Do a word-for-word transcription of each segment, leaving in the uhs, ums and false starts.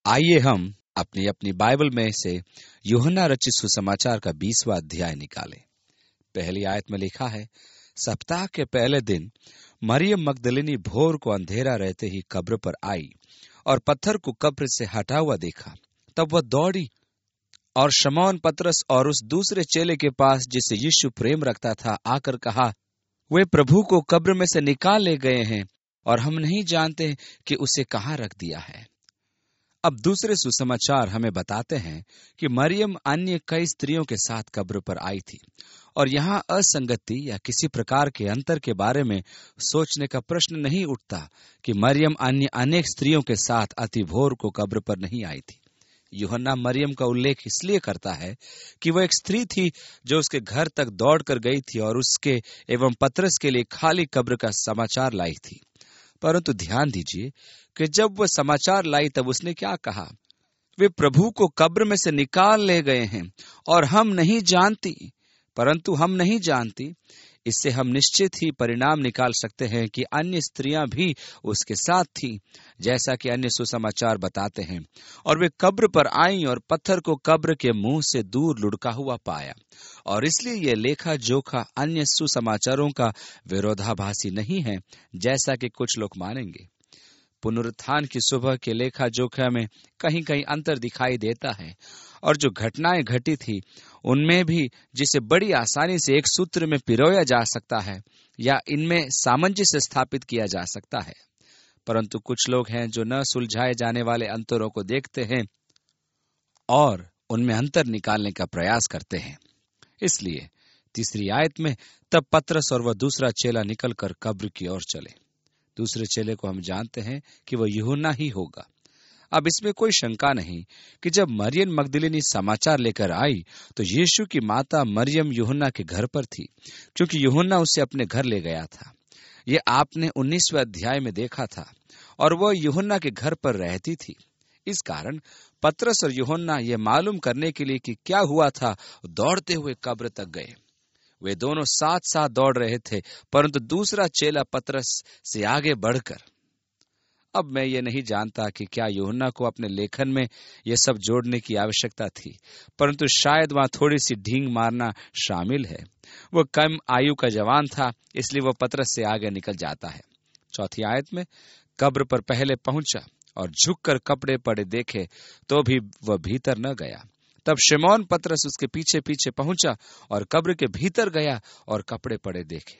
आइए हम अपनी अपनी बाइबल में से यूहन्ना रचित सुसमाचार का बीसवां अध्याय निकालें। पहली आयत में लिखा है, सप्ताह के पहले दिन मरियम मगदलिनी भोर को अंधेरा रहते ही कब्र पर आई और पत्थर को कब्र से हटा हुआ देखा। तब वह दौड़ी और शमौन पतरस और उस दूसरे चेले के पास जिसे यीशु प्रेम रखता था आकर कहा, वे प्रभु को कब्र में से निकाल ले गए हैं और हम नहीं जानते कि उसे कहाँ रख दिया है। अब दूसरे सुसमाचार हमें बताते हैं कि मरियम अन्य कई स्त्रियों के साथ कब्र पर आई थी और यहाँ असंगति या किसी प्रकार के अंतर के बारे में सोचने का प्रश्न नहीं उठता कि मरियम अन्य अनेक स्त्रियों के साथ अति भोर को कब्र पर नहीं आई थी। यूहन्ना मरियम का उल्लेख इसलिए करता है कि वह एक स्त्री थी जो उसके घर तक दौड़ कर गई थी और उसके एवं पतरस के लिए खाली कब्र का समाचार लाई थी। परंतु ध्यान दीजिए कि जब वह समाचार लाई तब उसने क्या कहा, वे प्रभु को कब्र में से निकाल ले गए हैं और हम नहीं जानती, परंतु हम नहीं जानती। इससे हम निश्चित ही परिणाम निकाल सकते हैं कि अन्य स्त्रियां भी उसके साथ थीं, जैसा कि अन्य सुसमाचार बताते हैं। और वे कब्र पर आईं और पत्थर को कब्र के मुंह से दूर लुढ़का हुआ पाया, और इसलिए यह लेखा जोखा अन्य सुसमाचारों का विरोधाभासी नहीं है, जैसा कि कुछ लोग मानेंगे। पुनरुत्थान की सुबह के लेखा जोखा में कहीं कहीं अंतर दिखाई देता है, और जो घटनाएं घटी थी उनमें भी जिसे बड़ी आसानी से एक सूत्र में पिरोया जा सकता है या इनमें सामंजस्य स्थापित किया जा सकता है। परंतु कुछ लोग हैं जो न सुलझाए जाने वाले अंतरों को देखते हैं और उनमें अंतर निकालने का प्रयास करते हैं। इसलिए तीसरी आयत में तब पतरस और वह दूसरा चेला निकलकर कब्र की ओर चले। दूसरे चेले को हम जानते हैं कि वह यूहन्ना ही होगा। अब इसमें कोई शंका नहीं कि जब मरियम मगदलिनी समाचार लेकर आई तो यीशु की माता मरियम यूहन्ना के घर पर थी, क्योंकि यूहन्ना उसे अपने घर ले गया था। ये आपने उन्नीसवें अध्याय में देखा था, और वह यूहन्ना के घर पर रहती थी। इस कारण पतरस और यूहन्ना ये मालूम करने के लिए कि क्या हुआ था दौड़ते हुए कब्र तक गए। वे दोनों साथ साथ दौड़ रहे थे, परंतु दूसरा चेला पतरस से आगे बढ़कर। अब मैं ये नहीं जानता कि क्या यूहन्ना को अपने लेखन में यह सब जोड़ने की आवश्यकता थी, परंतु शायद वहां थोड़ी सी ढींग मारना शामिल है। वह कम आयु का जवान था, इसलिए वह पतरस से आगे निकल जाता है। चौथी आयत में कब्र पर पहले पहुंचा और झुककर कपड़े पड़े देखे तो भी वह भीतर न गया। तब शमौन पतरस उसके पीछे पीछे पहुंचा और कब्र के भीतर गया और कपड़े पड़े देखे।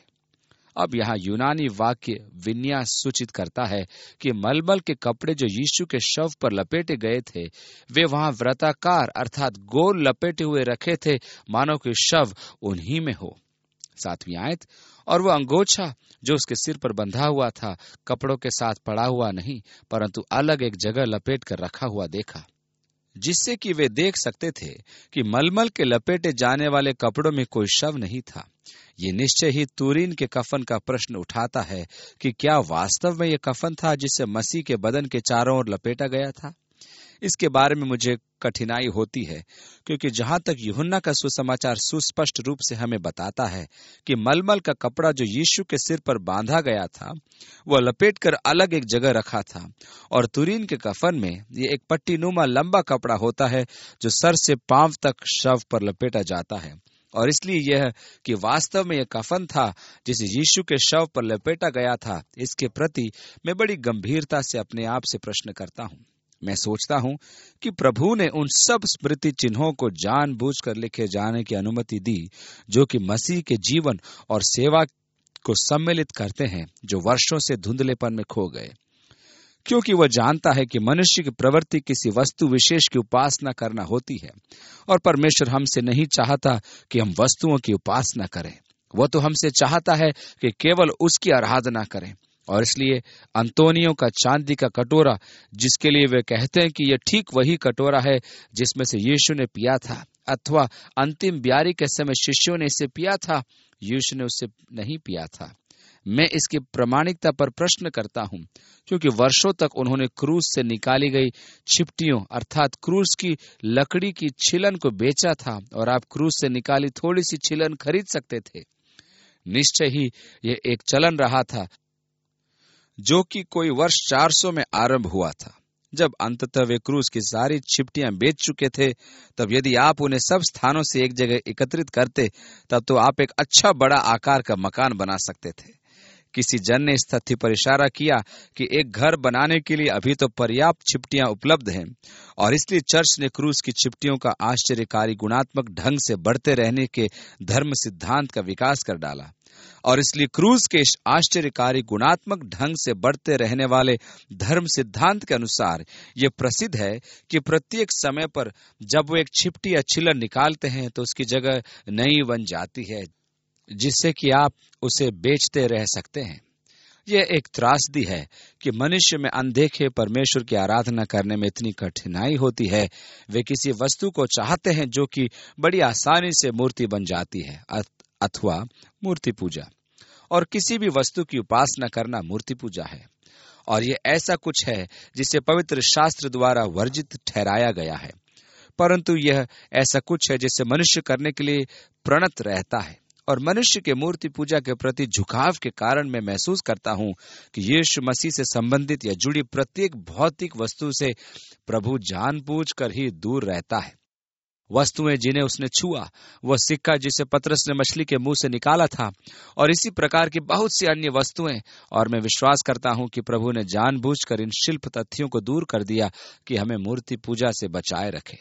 अब यहाँ यूनानी वाक्य विन्यास सूचित करता है कि मलमल के कपड़े जो यीशु के शव पर लपेटे गए थे वे वहां वृत्ताकार अर्थात गोल लपेटे हुए रखे थे, मानो कि शव उन्हीं में हो। सातवीं आयत, और वह अंगोछा जो उसके सिर पर बंधा हुआ था कपड़ों के साथ पड़ा हुआ नहीं, परंतु अलग एक जगह लपेट कर रखा हुआ देखा, जिससे कि वे देख सकते थे कि मलमल के लपेटे जाने वाले कपड़ों में कोई शव नहीं था। ये निश्चय ही तुरीन के कफन का प्रश्न उठाता है कि क्या वास्तव में यह कफन था जिसे मसीह के बदन के चारों ओर लपेटा गया था। इसके बारे में मुझे कठिनाई होती है, क्योंकि जहां तक यूहन्ना का सुसमाचार सुस्पष्ट रूप से हमें बताता है कि मलमल का कपड़ा जो यीशु के सिर पर बांधा गया था वह लपेटकर अलग एक जगह रखा था, और तुरीन के कफन में ये एक पट्टीनुमा लंबा कपड़ा होता है जो सर से पांव तक शव पर लपेटा जाता है। और इसलिए यह कि वास्तव में यह कफन था जिसे यीशु के शव पर लपेटा गया था, इसके प्रति मैं बड़ी गंभीरता से अपने आप से प्रश्न करता हूं। मैं सोचता हूं कि प्रभु ने उन सब स्मृति चिन्हों को जानबूझकर लिखे जाने की अनुमति दी जो कि मसीह के जीवन और सेवा को सम्मिलित करते हैं, जो वर्षों से धुंधलेपन में खो गए, क्योंकि वह जानता है कि मनुष्य की प्रवृत्ति किसी वस्तु विशेष की उपासना करना होती है, और परमेश्वर हमसे नहीं चाहता कि हम वस्तुओं की उपासना करें। वह तो हमसे चाहता है कि केवल उसकी आराधना करें। और इसलिए अंतोनियों का चांदी का कटोरा, जिसके लिए वे कहते हैं कि यह ठीक वही कटोरा है जिसमें से यीशु ने पिया था, अथवा अंतिम ब्यारी के समय शिष्यों ने इसे पिया था, यीशु ने उससे नहीं पिया था। मैं इसकी प्रामाणिकता पर प्रश्न करता हूं, क्योंकि वर्षों तक उन्होंने क्रूज से निकाली गई छिपटियों अर्थात क्रूज की लकड़ी की छिलन को बेचा था, और आप क्रूज से निकाली थोड़ी सी छिलन खरीद सकते थे। निश्चय ही यह एक चलन रहा था जो कि कोई वर्ष चार सौ में आरंभ हुआ था, जब अंततः वे क्रूस की सारी चिपटियां बेच चुके थे, तब यदि आप उन्हें सब स्थानों से एक जगह एकत्रित करते, तब तो आप एक अच्छा बड़ा आकार का मकान बना सकते थे। किसी जन ने इस तथ्य पर इशारा किया कि एक घर बनाने के लिए अभी तो पर्याप्त चिपटियां उपलब्ध हैं, और इसलिए चर्च ने क्रूस की चिपटियों का आश्चर्यकारी गुणात्मक ढंग से बढ़ते रहने के धर्म सिद्धांत का विकास कर डाला। और इसलिए क्रूस के आश्चर्यकारी गुणात्मक ढंग से बढ़ते रहने वाले धर्म सिद्धांत के अनुसार ये प्रसिद्ध है कि प्रत्येक समय पर जब वो एक चिपटी या छिलर निकालते हैं तो उसकी जगह नई बन जाती है, जिससे कि आप उसे बेचते रह सकते हैं। यह एक त्रासदी है कि मनुष्य में अनदेखे परमेश्वर की आराधना करने में इतनी कठिनाई होती है। वे किसी वस्तु को चाहते हैं जो कि बड़ी आसानी से मूर्ति बन जाती है, अथवा मूर्ति पूजा। और किसी भी वस्तु की उपासना करना मूर्ति पूजा है, और यह ऐसा कुछ है जिसे पवित्र शास्त्र द्वारा वर्जित ठहराया गया है। परंतु यह ऐसा कुछ है जिसे मनुष्य करने के लिए प्रणत रहता है। और मनुष्य के मूर्ति पूजा के प्रति झुकाव के कारण मैं महसूस करता हूं कि यीशु मसीह से संबंधित या जुड़ी प्रत्येक भौतिक वस्तु से प्रभु जानबूझकर ही दूर रहता है। वस्तुएं जिन्हें उसने छुआ, वह सिक्का जिसे पतरस ने मछली के मुंह से निकाला था, और इसी प्रकार की बहुत सी अन्य वस्तुएं। और मैं विश्वास करता हूं कि प्रभु ने जानबूझकर इन शिल्प तथ्यों को दूर कर दिया कि हमें मूर्ति पूजा से बचाए रखे।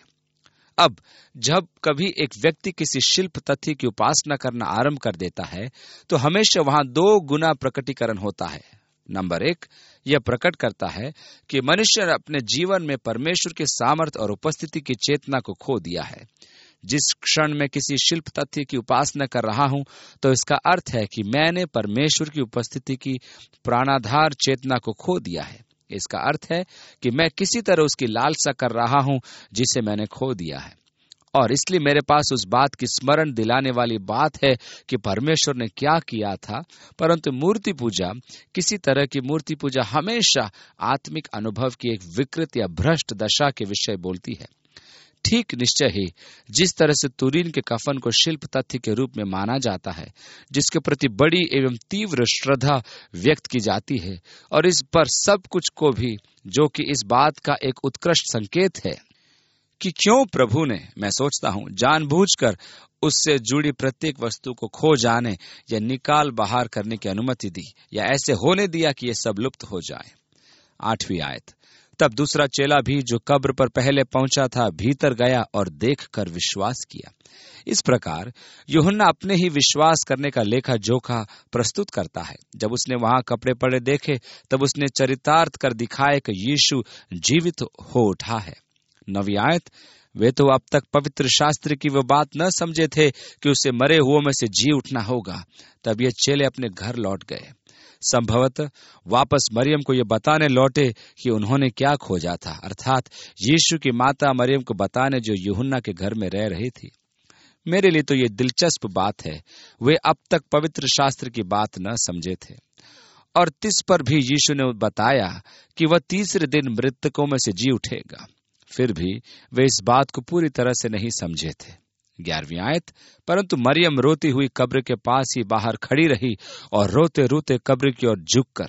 अब जब कभी एक व्यक्ति किसी शिल्प तथ्य की उपासना करना आरंभ कर देता है, तो हमेशा वहां दो गुना प्रकटीकरण होता है। नंबर एक, यह प्रकट करता है कि मनुष्य ने अपने जीवन में परमेश्वर के सामर्थ और उपस्थिति की चेतना को खो दिया है। जिस क्षण मैं किसी शिल्प तथ्य की उपासना कर रहा हूं, तो इसका अर्थ है कि मैंने परमेश्वर की उपस्थिति की प्राणाधार चेतना को खो दिया है। इसका अर्थ है कि मैं किसी तरह उसकी लालसा कर रहा हूं जिसे मैंने खो दिया है। और इसलिए मेरे पास उस बात की स्मरण दिलाने वाली बात है कि परमेश्वर ने क्या किया था। परंतु मूर्ति पूजा, किसी तरह की मूर्ति पूजा हमेशा आत्मिक अनुभव की एक विकृत या भ्रष्ट दशा के विषय बोलती है। ठीक निश्चय ही जिस तरह से तुरीन के कफन को शिल्प तथ्य के रूप में माना जाता है, जिसके प्रति बड़ी एवं तीव्र श्रद्धा व्यक्त की जाती है, और इस पर सब कुछ को भी, जो कि इस बात का एक उत्कृष्ट संकेत है कि क्यों प्रभु ने, मैं सोचता हूं, जानबूझकर उससे जुड़ी प्रत्येक वस्तु को खो जाने या निकाल बाहर करने की अनुमति दी, या ऐसे होने दिया कि ये सब लुप्त हो जाए। आठवीं आयत, तब दूसरा चेला भी जो कब्र पर पहले पहुंचा था भीतर गया और देखकर विश्वास किया। इस प्रकार यूहन्ना अपने ही विश्वास करने का लेखा जोखा प्रस्तुत करता है। जब उसने वहां कपड़े पड़े देखे, तब उसने चरितार्थ कर दिखाए कि यीशु जीवित हो उठा है। नवी आयत, वे तो अब तक पवित्र शास्त्र की वो बात न समझे थे कि उसे मरे हुओं में से जी उठना होगा। तब ये चेले अपने घर लौट गए, संभवतः वापस मरियम को ये बताने लौटे कि उन्होंने क्या खोजा था, अर्थात यीशु की माता मरियम को बताने, जो यूहन्ना के घर में रह रही थी। मेरे लिए तो ये दिलचस्प बात है, वे अब तक पवित्र शास्त्र की बात न समझे थे, और तिस पर भी यीशु ने बताया कि वह तीसरे दिन मृतकों में से जी उठेगा। फिर भी वे इस बात को पूरी तरह से नहीं समझे थे। ग्यारहवीं आयत, परंतु मरियम रोती हुई कब्र के पास ही बाहर खड़ी रही और रोते रोते कब्र की ओर झुककर।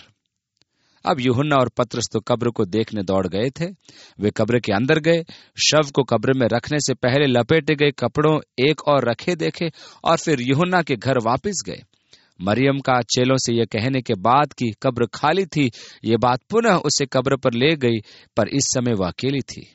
अब यूहन्ना और पतरस तो कब्र को देखने दौड़ गए थे। वे कब्र के अंदर गए, शव को कब्र में रखने से पहले लपेटे गए कपड़ों एक और रखे देखे, और फिर यूहन्ना के घर वापस गए। मरियम का चेलों से यह कहने के बाद कि कब्र खाली थी, ये बात पुनः उसे कब्र पर ले गई, पर इस समय वह अकेली थी।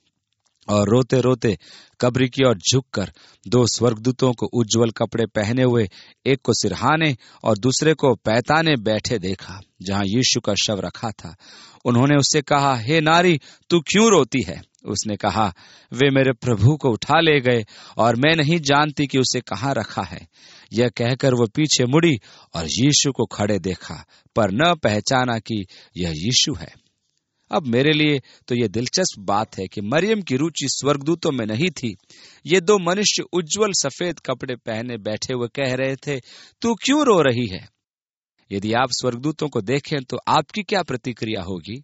और रोते रोते कब्र की ओर झुककर दो स्वर्गदूतों को उज्जवल कपड़े पहने हुए, एक को सिरहाने और दूसरे को पैताने बैठे देखा, जहां यीशु का शव रखा था। उन्होंने उससे कहा, हे नारी, तू क्यों रोती है? उसने कहा, वे मेरे प्रभु को उठा ले गए और मैं नहीं जानती कि उसे कहाँ रखा है। यह कहकर वो पीछे मुड़ी और यीशु को खड़े देखा, पर न पहचाना कि यह यीशु है। अब मेरे लिए तो यह दिलचस्प बात है कि मरियम की रुचि स्वर्गदूतों में नहीं थी। ये दो मनुष्य उज्जवल सफेद कपड़े पहने बैठे हुए कह रहे थे, तू क्यों रो रही है? यदि आप स्वर्गदूतों को देखें तो आपकी क्या प्रतिक्रिया होगी?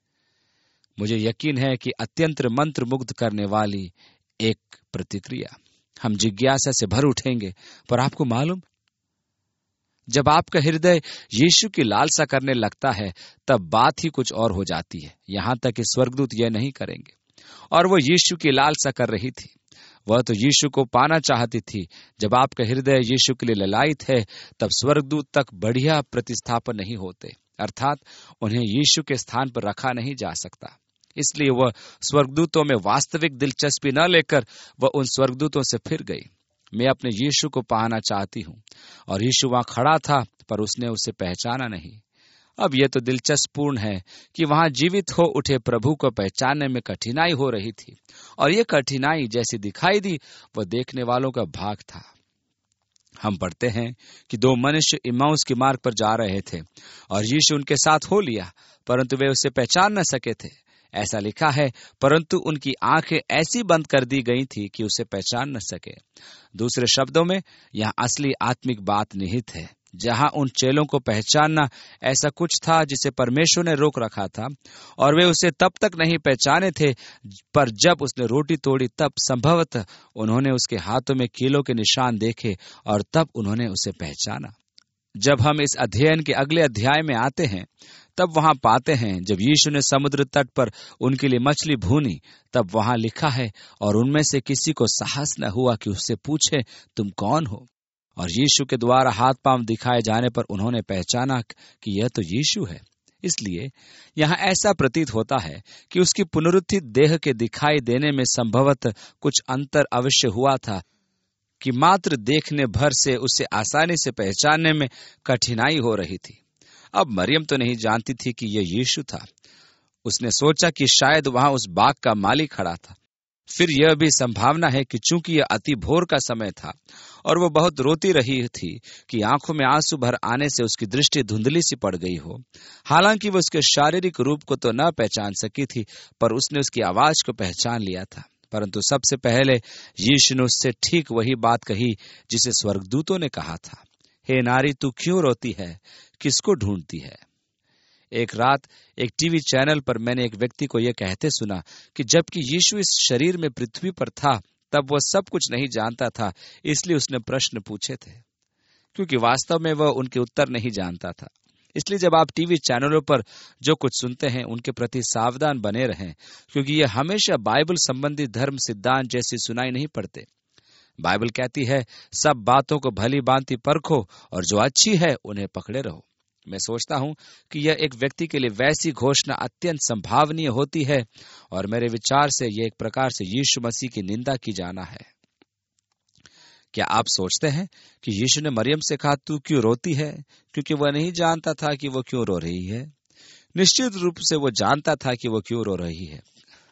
मुझे यकीन है कि अत्यंत मंत्र मुग्ध करने वाली एक प्रतिक्रिया। हम जिज्ञासा से भर उठेंगे, पर आपको मालूम, जब आपका हृदय यीशु की लालसा करने लगता है तब बात ही कुछ और हो जाती है। यहाँ तक कि स्वर्गदूत यह नहीं करेंगे, और वो यीशु की लालसा कर रही थी। वह तो यीशु को पाना चाहती थी। जब आपका हृदय यीशु के लिए ललायित है तब स्वर्गदूत तक बढ़िया प्रतिस्थापन नहीं होते, अर्थात उन्हें यीशु के स्थान पर रखा नहीं जा सकता। इसलिए वह स्वर्गदूतों में वास्तविक दिलचस्पी न लेकर वह उन स्वर्गदूतों से फिर गई। मैं अपने यीशु को पाना चाहती हूँ। और यीशु वहां खड़ा था, पर उसने उसे पहचाना नहीं। अब यह तो दिलचस्पपूर्ण है कि वहां जीवित हो उठे प्रभु को पहचानने में कठिनाई हो रही थी, और यह कठिनाई जैसी दिखाई दी वह देखने वालों का भाग था। हम पढ़ते हैं कि दो मनुष्य इम्माउस के मार्ग पर जा रहे थे और यीशु उनके साथ हो लिया, परंतु वे उसे पहचान न सके थे। ऐसा लिखा है, परंतु उनकी आंखें ऐसी बंद कर दी गई थी कि उसे पहचान न सके। दूसरे शब्दों में यहाँ असली आत्मिक बात निहित है, जहां उन चेलों को पहचानना ऐसा कुछ था जिसे परमेश्वर ने रोक रखा था, और वे उसे तब तक नहीं पहचाने थे, पर जब उसने रोटी तोड़ी तब संभवतः उन्होंने उसके हाथों में कीलों के निशान देखे और तब उन्होंने उसे पहचाना। जब हम इस अध्ययन के अगले अध्याय में आते हैं तब वहां पाते हैं, जब यीशु ने समुद्र तट पर उनके लिए मछली भूनी, तब वहां लिखा है, और उनमें से किसी को साहस न हुआ कि उससे पूछे, तुम कौन हो? और यीशु के द्वारा हाथ पांव दिखाए जाने पर उन्होंने पहचाना कि यह तो यीशु है। इसलिए यहाँ ऐसा प्रतीत होता है कि उसकी पुनरुत्थित देह के दिखाई देने में संभवतः कुछ अंतर अवश्य हुआ था, कि मात्र देखने भर से उसे आसानी से पहचानने में कठिनाई हो रही थी। अब मरियम तो नहीं जानती थी कि यह यीशु था। उसने सोचा कि शायद वहां उस बाग का मालिक खड़ा था। फिर यह भी संभावना है कि चूंकि यह अति भोर का समय था और वह बहुत रोती रही थी कि आंखों में आंसू भर आने से उसकी दृष्टि धुंधली सी पड़ गई हो। हालांकि वह उसके शारीरिक रूप को तो न पहचान सकी थी, पर उसने उसकी आवाज को पहचान लिया था। परंतु सबसे पहले यीशु ने उससे ठीक वही बात कही जिसे स्वर्गदूतों ने कहा था, हे नारी, तू क्यों रोती है? किसको ढूंढती है? एक रात एक टीवी चैनल पर मैंने एक व्यक्ति को यह कहते सुना कि जबकि यीशु इस शरीर में पृथ्वी पर था तब वह सब कुछ नहीं जानता था, इसलिए उसने प्रश्न पूछे थे, क्योंकि वास्तव में वह उनके उत्तर नहीं जानता था। इसलिए जब आप टीवी चैनलों पर जो कुछ सुनते हैं उनके प्रति सावधान बने रहें, क्योंकि ये हमेशा बाइबल संबंधी धर्म सिद्धांत जैसी सुनाई नहीं पड़ते। बाइबल कहती है, सब बातों को भली भांति परखो और जो अच्छी है उन्हें पकड़े रहो। मैं सोचता हूं कि यह एक व्यक्ति के लिए वैसी घोषणा अत्यंत संभावनीय होती है, और मेरे विचार से यह एक प्रकार से यीशु मसीह की निंदा की जाना है। क्या आप सोचते हैं कि यीशु ने मरियम से कहा, तू क्यों रोती है? क्योंकि वह नहीं जानता था कि वो क्यों रो रही है। निश्चित रूप से वो जानता था कि वो क्यों रो रही है।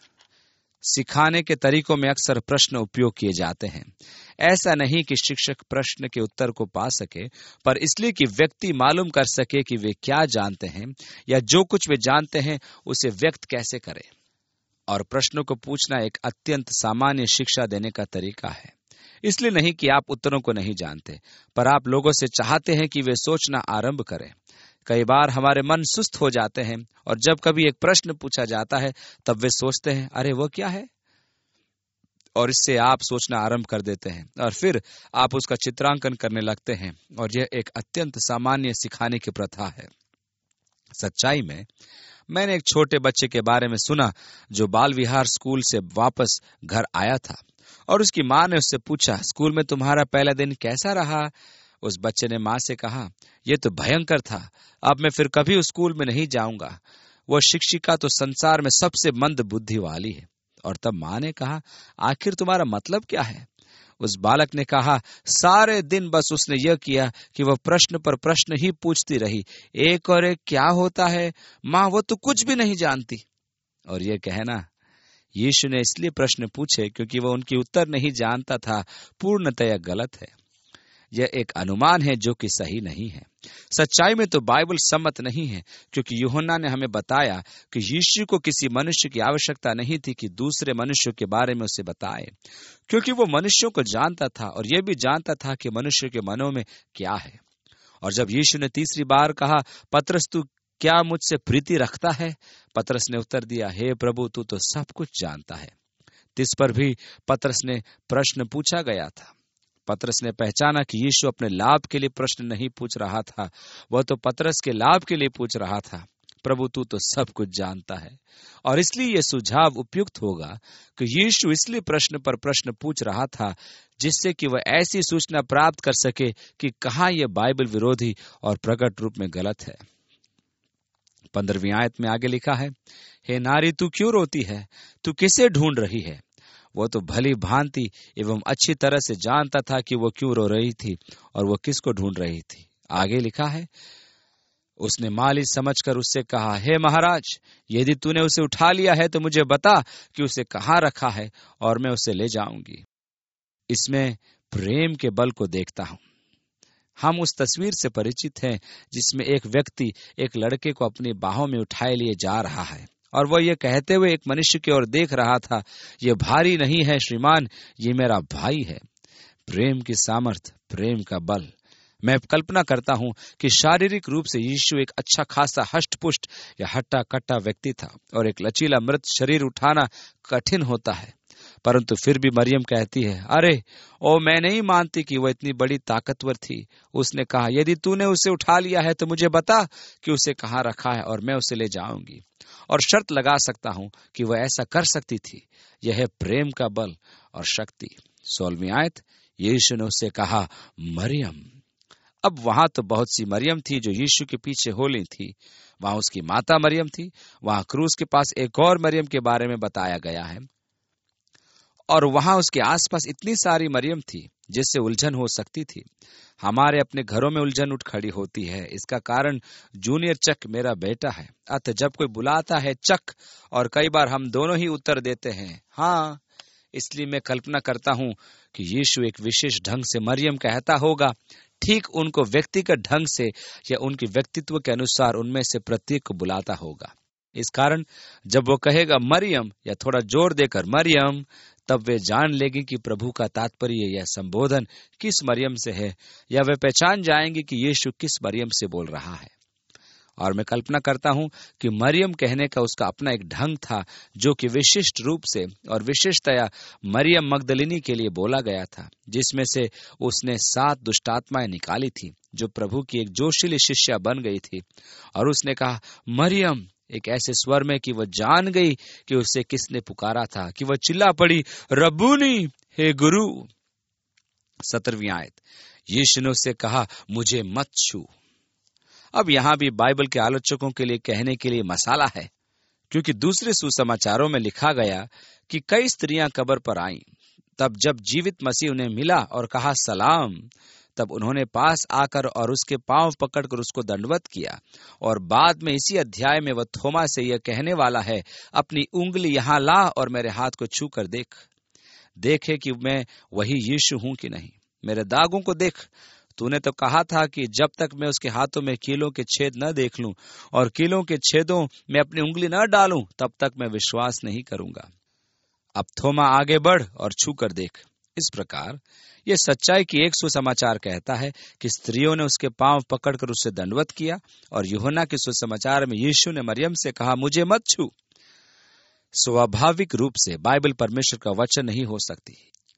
सिखाने के तरीकों में अक्सर प्रश्न उपयोग किए जाते हैं, ऐसा नहीं कि शिक्षक प्रश्न के उत्तर को पा सके, पर इसलिए कि व्यक्ति मालूम कर सके कि वे क्या जानते हैं, या जो कुछ वे जानते हैं उसे व्यक्त कैसे करें। और प्रश्नों को पूछना एक अत्यंत सामान्य शिक्षा देने का तरीका है। इसलिए नहीं कि आप उत्तरों को नहीं जानते, पर आप लोगों से चाहते हैं कि वे सोचना आरंभ करें। कई बार हमारे मन सुस्त हो जाते हैं, और जब कभी एक प्रश्न पूछा जाता है तब वे सोचते हैं, अरे वो क्या है, और इससे आप सोचना आरंभ कर देते हैं, और फिर आप उसका चित्रांकन करने लगते हैं। और यह एक अत्यंत सामान्य सिखाने की प्रथा है। सच्चाई में मैंने एक छोटे बच्चे के बारे में सुना जो बाल विहार स्कूल से वापस घर आया था, और उसकी माँ ने उससे पूछा, स्कूल में तुम्हारा पहला दिन कैसा रहा? उस बच्चे ने माँ से कहा, यह तो भयंकर था, अब मैं फिर कभी उस स्कूल में नहीं जाऊंगा। वह शिक्षिका तो संसार में सबसे मंद बुद्धि वाली है। और तब माँ ने कहा, आखिर तुम्हारा मतलब क्या है? उस बालक ने कहा, सारे दिन बस उसने यह किया कि वह प्रश्न पर प्रश्न ही पूछती रही, एक और एक क्या होता है माँ, वो तो कुछ भी नहीं जानती। और यह कहना यीशु ने इसलिए प्रश्न पूछे क्योंकि वह उनकी उत्तर नहीं जानता था, पूर्णतया गलत है। यह एक अनुमान है जो कि सही नहीं है। सच्चाई में तो बाइबल सम्मत नहीं है, क्योंकि यूहन्ना ने हमें बताया कि यीशु को किसी मनुष्य की आवश्यकता नहीं थी कि दूसरे मनुष्यों के बारे में उसे बताए, क्योंकि वो मनुष्यों को जानता था और यह भी जानता था कि मनुष्य के मनों में क्या है। और जब यीशु ने तीसरी बार कहा, पतरस तू क्या मुझसे प्रीति रखता है? पतरस ने उत्तर दिया, हे प्रभु, तू तो सब कुछ जानता है। तिस पर भी पतरस ने प्रश्न पूछा गया था। पतरस ने पहचाना कि यीशु अपने लाभ के लिए प्रश्न नहीं पूछ रहा था, वह तो पतरस के लाभ के लिए पूछ रहा था। प्रभु, तू तो सब कुछ जानता है, और इसलिए यह सुझाव उपयुक्त होगा कि यीशु इसलिए प्रश्न पर प्रश्न पूछ रहा था जिससे कि वह ऐसी सूचना प्राप्त कर सके कि कहाँ यह बाइबल विरोधी और प्रकट रूप में गलत है। पंद्रहवीं आयत में आगे लिखा है, हे नारी, तू क्यों रोती है? तू किसे ढूंढ रही है? वो तो भली भांति एवं अच्छी तरह से जानता था कि वो क्यों रो रही थी और वो किसको ढूंढ रही थी। आगे लिखा है, उसने माली समझकर उससे कहा, हे महाराज, यदि तूने उसे उठा लिया है तो मुझे बता कि उसे कहाँ रखा है और मैं उसे ले जाऊंगी। इसमें प्रेम के बल को देखता हूं। हम उस तस्वीर से परिचित हैं जिसमें एक व्यक्ति एक लड़के को अपनी बाहों में उठाए लिए जा रहा है और वह ये कहते हुए एक मनुष्य की ओर देख रहा था, ये भारी नहीं है श्रीमान, ये मेरा भाई है। प्रेम की सामर्थ, प्रेम का बल। मैं कल्पना करता हूं कि शारीरिक रूप से यीशु एक अच्छा खासा हष्ट-पुष्ट या हट्टा कट्टा व्यक्ति था और एक लचीला मृत शरीर उठाना कठिन होता है, परंतु फिर भी मरियम कहती है, अरे ओ, मैं नहीं मानती कि वह इतनी बड़ी ताकतवर थी। उसने कहा, यदि तूने उसे उठा लिया है तो मुझे बता कि उसे कहाँ रखा है और मैं उसे ले जाऊंगी। और शर्त लगा सकता हूं कि वह ऐसा कर सकती थी। यह है प्रेम का बल और शक्ति। सोलहवीं आयत, यीशु ने उससे कहा, मरियम। अब वहां तो बहुत सी मरियम थी जो यीशु के पीछे होली थी। वहां उसकी माता मरियम थी, वहां क्रूस के पास एक और मरियम के बारे में बताया गया है, और वहां उसके आसपास इतनी सारी मरियम थी जिससे उलझन हो सकती थी। हमारे अपने घरों में उलझन उठ खड़ी होती है। इसका कारण जूनियर चक मेरा बेटा है। अतः जब कोई बुलाता है चक, और कई बार हम दोनों ही उत्तर देते हैं हाँ, इसलिए मैं कल्पना करता हूं कि यीशु एक विशेष ढंग से मरियम कहता होगा, ठीक उनको व्यक्तिगत ढंग से या उनके व्यक्तित्व के अनुसार उनमें से प्रत्येक को बुलाता होगा। इस कारण जब वो कहेगा मरियम या थोड़ा जोर देकर मरियम, तब वे जान लेंगे कि प्रभु का तात्पर्य यह संबोधन किस मरियम से है, या वे पहचान जाएंगे कि यीशु किस मरियम से बोल रहा है। और मैं कल्पना करता हूं कि मरियम कहने का उसका अपना एक ढंग था जो कि विशिष्ट रूप से और विशेषतया मरियम मगदलिनी के लिए बोला गया था, जिसमें से उसने सात दुष्टात्माएं निकाली थी, जो प्रभु की एक जोशीली शिष्या बन गई थी। और उसने कहा मरियम, एक ऐसे स्वर में कि वह जान गई कि उसे किसने पुकारा था, कि वह चिल्ला पड़ी, रब्बूनी, हे गुरु। सत्रहवीं आयत, यीशु ने उससे कहा, मुझे मत छू। अब यहां भी बाइबल के आलोचकों के लिए कहने के लिए मसाला है, क्योंकि दूसरे सुसमाचारों में लिखा गया कि कई स्त्रियां कब्र पर आईं। तब जब जीवित मसीह उन्हें मिला और कहा सलाम, तब उन्होंने पास आकर और उसके पांव पकड़कर उसको दंडवत किया। और बाद में इसी अध्याय में वह थोमा से यह कहने वाला है, अपनी उंगली यहां ला और मेरे हाथ को छू कर देख, देखे कि मैं वही यीशु हूं कि नहीं। मेरे दागों को देख। तूने तो कहा था कि जब तक मैं उसके हाथों में कीलों के छेद न देख लूं और कीलों के छेदों में अपनी उंगली न डालूं, तब तक मैं विश्वास नहीं करूंगा। अब थोमा आगे बढ़ और छू कर देख। इस प्रकार यह सच्चाई की एक सुसमाचार कहता है कि स्त्रियों ने उसके पांव पकड़कर उससे दंडवत किया, और यूहन्ना के सुसमाचार में यीशु ने मरियम से कहा, मुझे मत छू। स्वाभाविक रूप से बाइबल परमेश्वर का वचन नहीं हो सकती।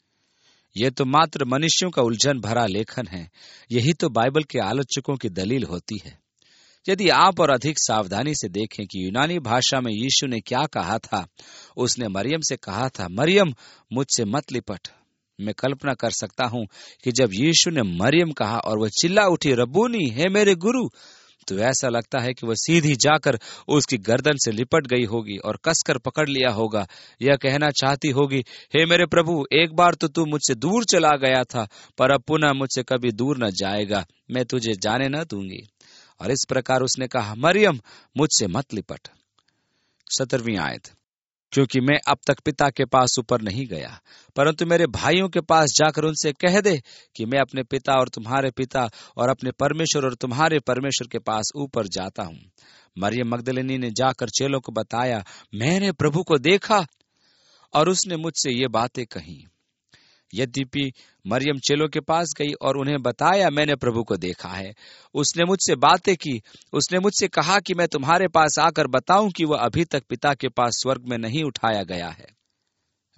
यह तो मात्र मनुष्यों का उलझन भरा लेखन है। यही तो बाइबल के आलोचकों की दलील होती है। यदि आप और अधिक सावधानी से देखें कि यूनानी भाषा में यीशु ने क्या कहा था, उसने मरियम से कहा था, मरियम, मुझसे मत लिपट। मैं कल्पना कर सकता हूं कि जब यीशु ने मरियम कहा और वह चिल्ला उठी, रब्बूनी, हे मेरे गुरु, तो ऐसा लगता है कि वह सीधी जाकर उसकी गर्दन से लिपट गई होगी और कसकर पकड़ लिया होगा। यह कहना चाहती होगी, हे मेरे प्रभु, एक बार तो तू मुझसे दूर चला गया था, पर अब पुनः मुझसे कभी दूर न जाएगा। मैं तुझे जाने न दूंगी। और इस प्रकार उसने कहा, मरियम, मुझसे मत लिपट। सत्रहवीं आयत, क्योंकि मैं अब तक पिता के पास ऊपर नहीं गया, परंतु मेरे भाइयों के पास जाकर उनसे कह दे कि मैं अपने पिता और तुम्हारे पिता और अपने परमेश्वर और तुम्हारे परमेश्वर के पास ऊपर जाता हूं। मरियम मगदलिनी ने जाकर चेलों को बताया, मैंने प्रभु को देखा, और उसने मुझसे ये बातें कही। यद्यपि मरियम चेलों के पास गई और उन्हें बताया, मैंने प्रभु को देखा है, उसने मुझसे बातें की, उसने मुझसे कहा कि मैं तुम्हारे पास आकर बताऊं कि वह अभी तक पिता के पास स्वर्ग में नहीं उठाया गया है।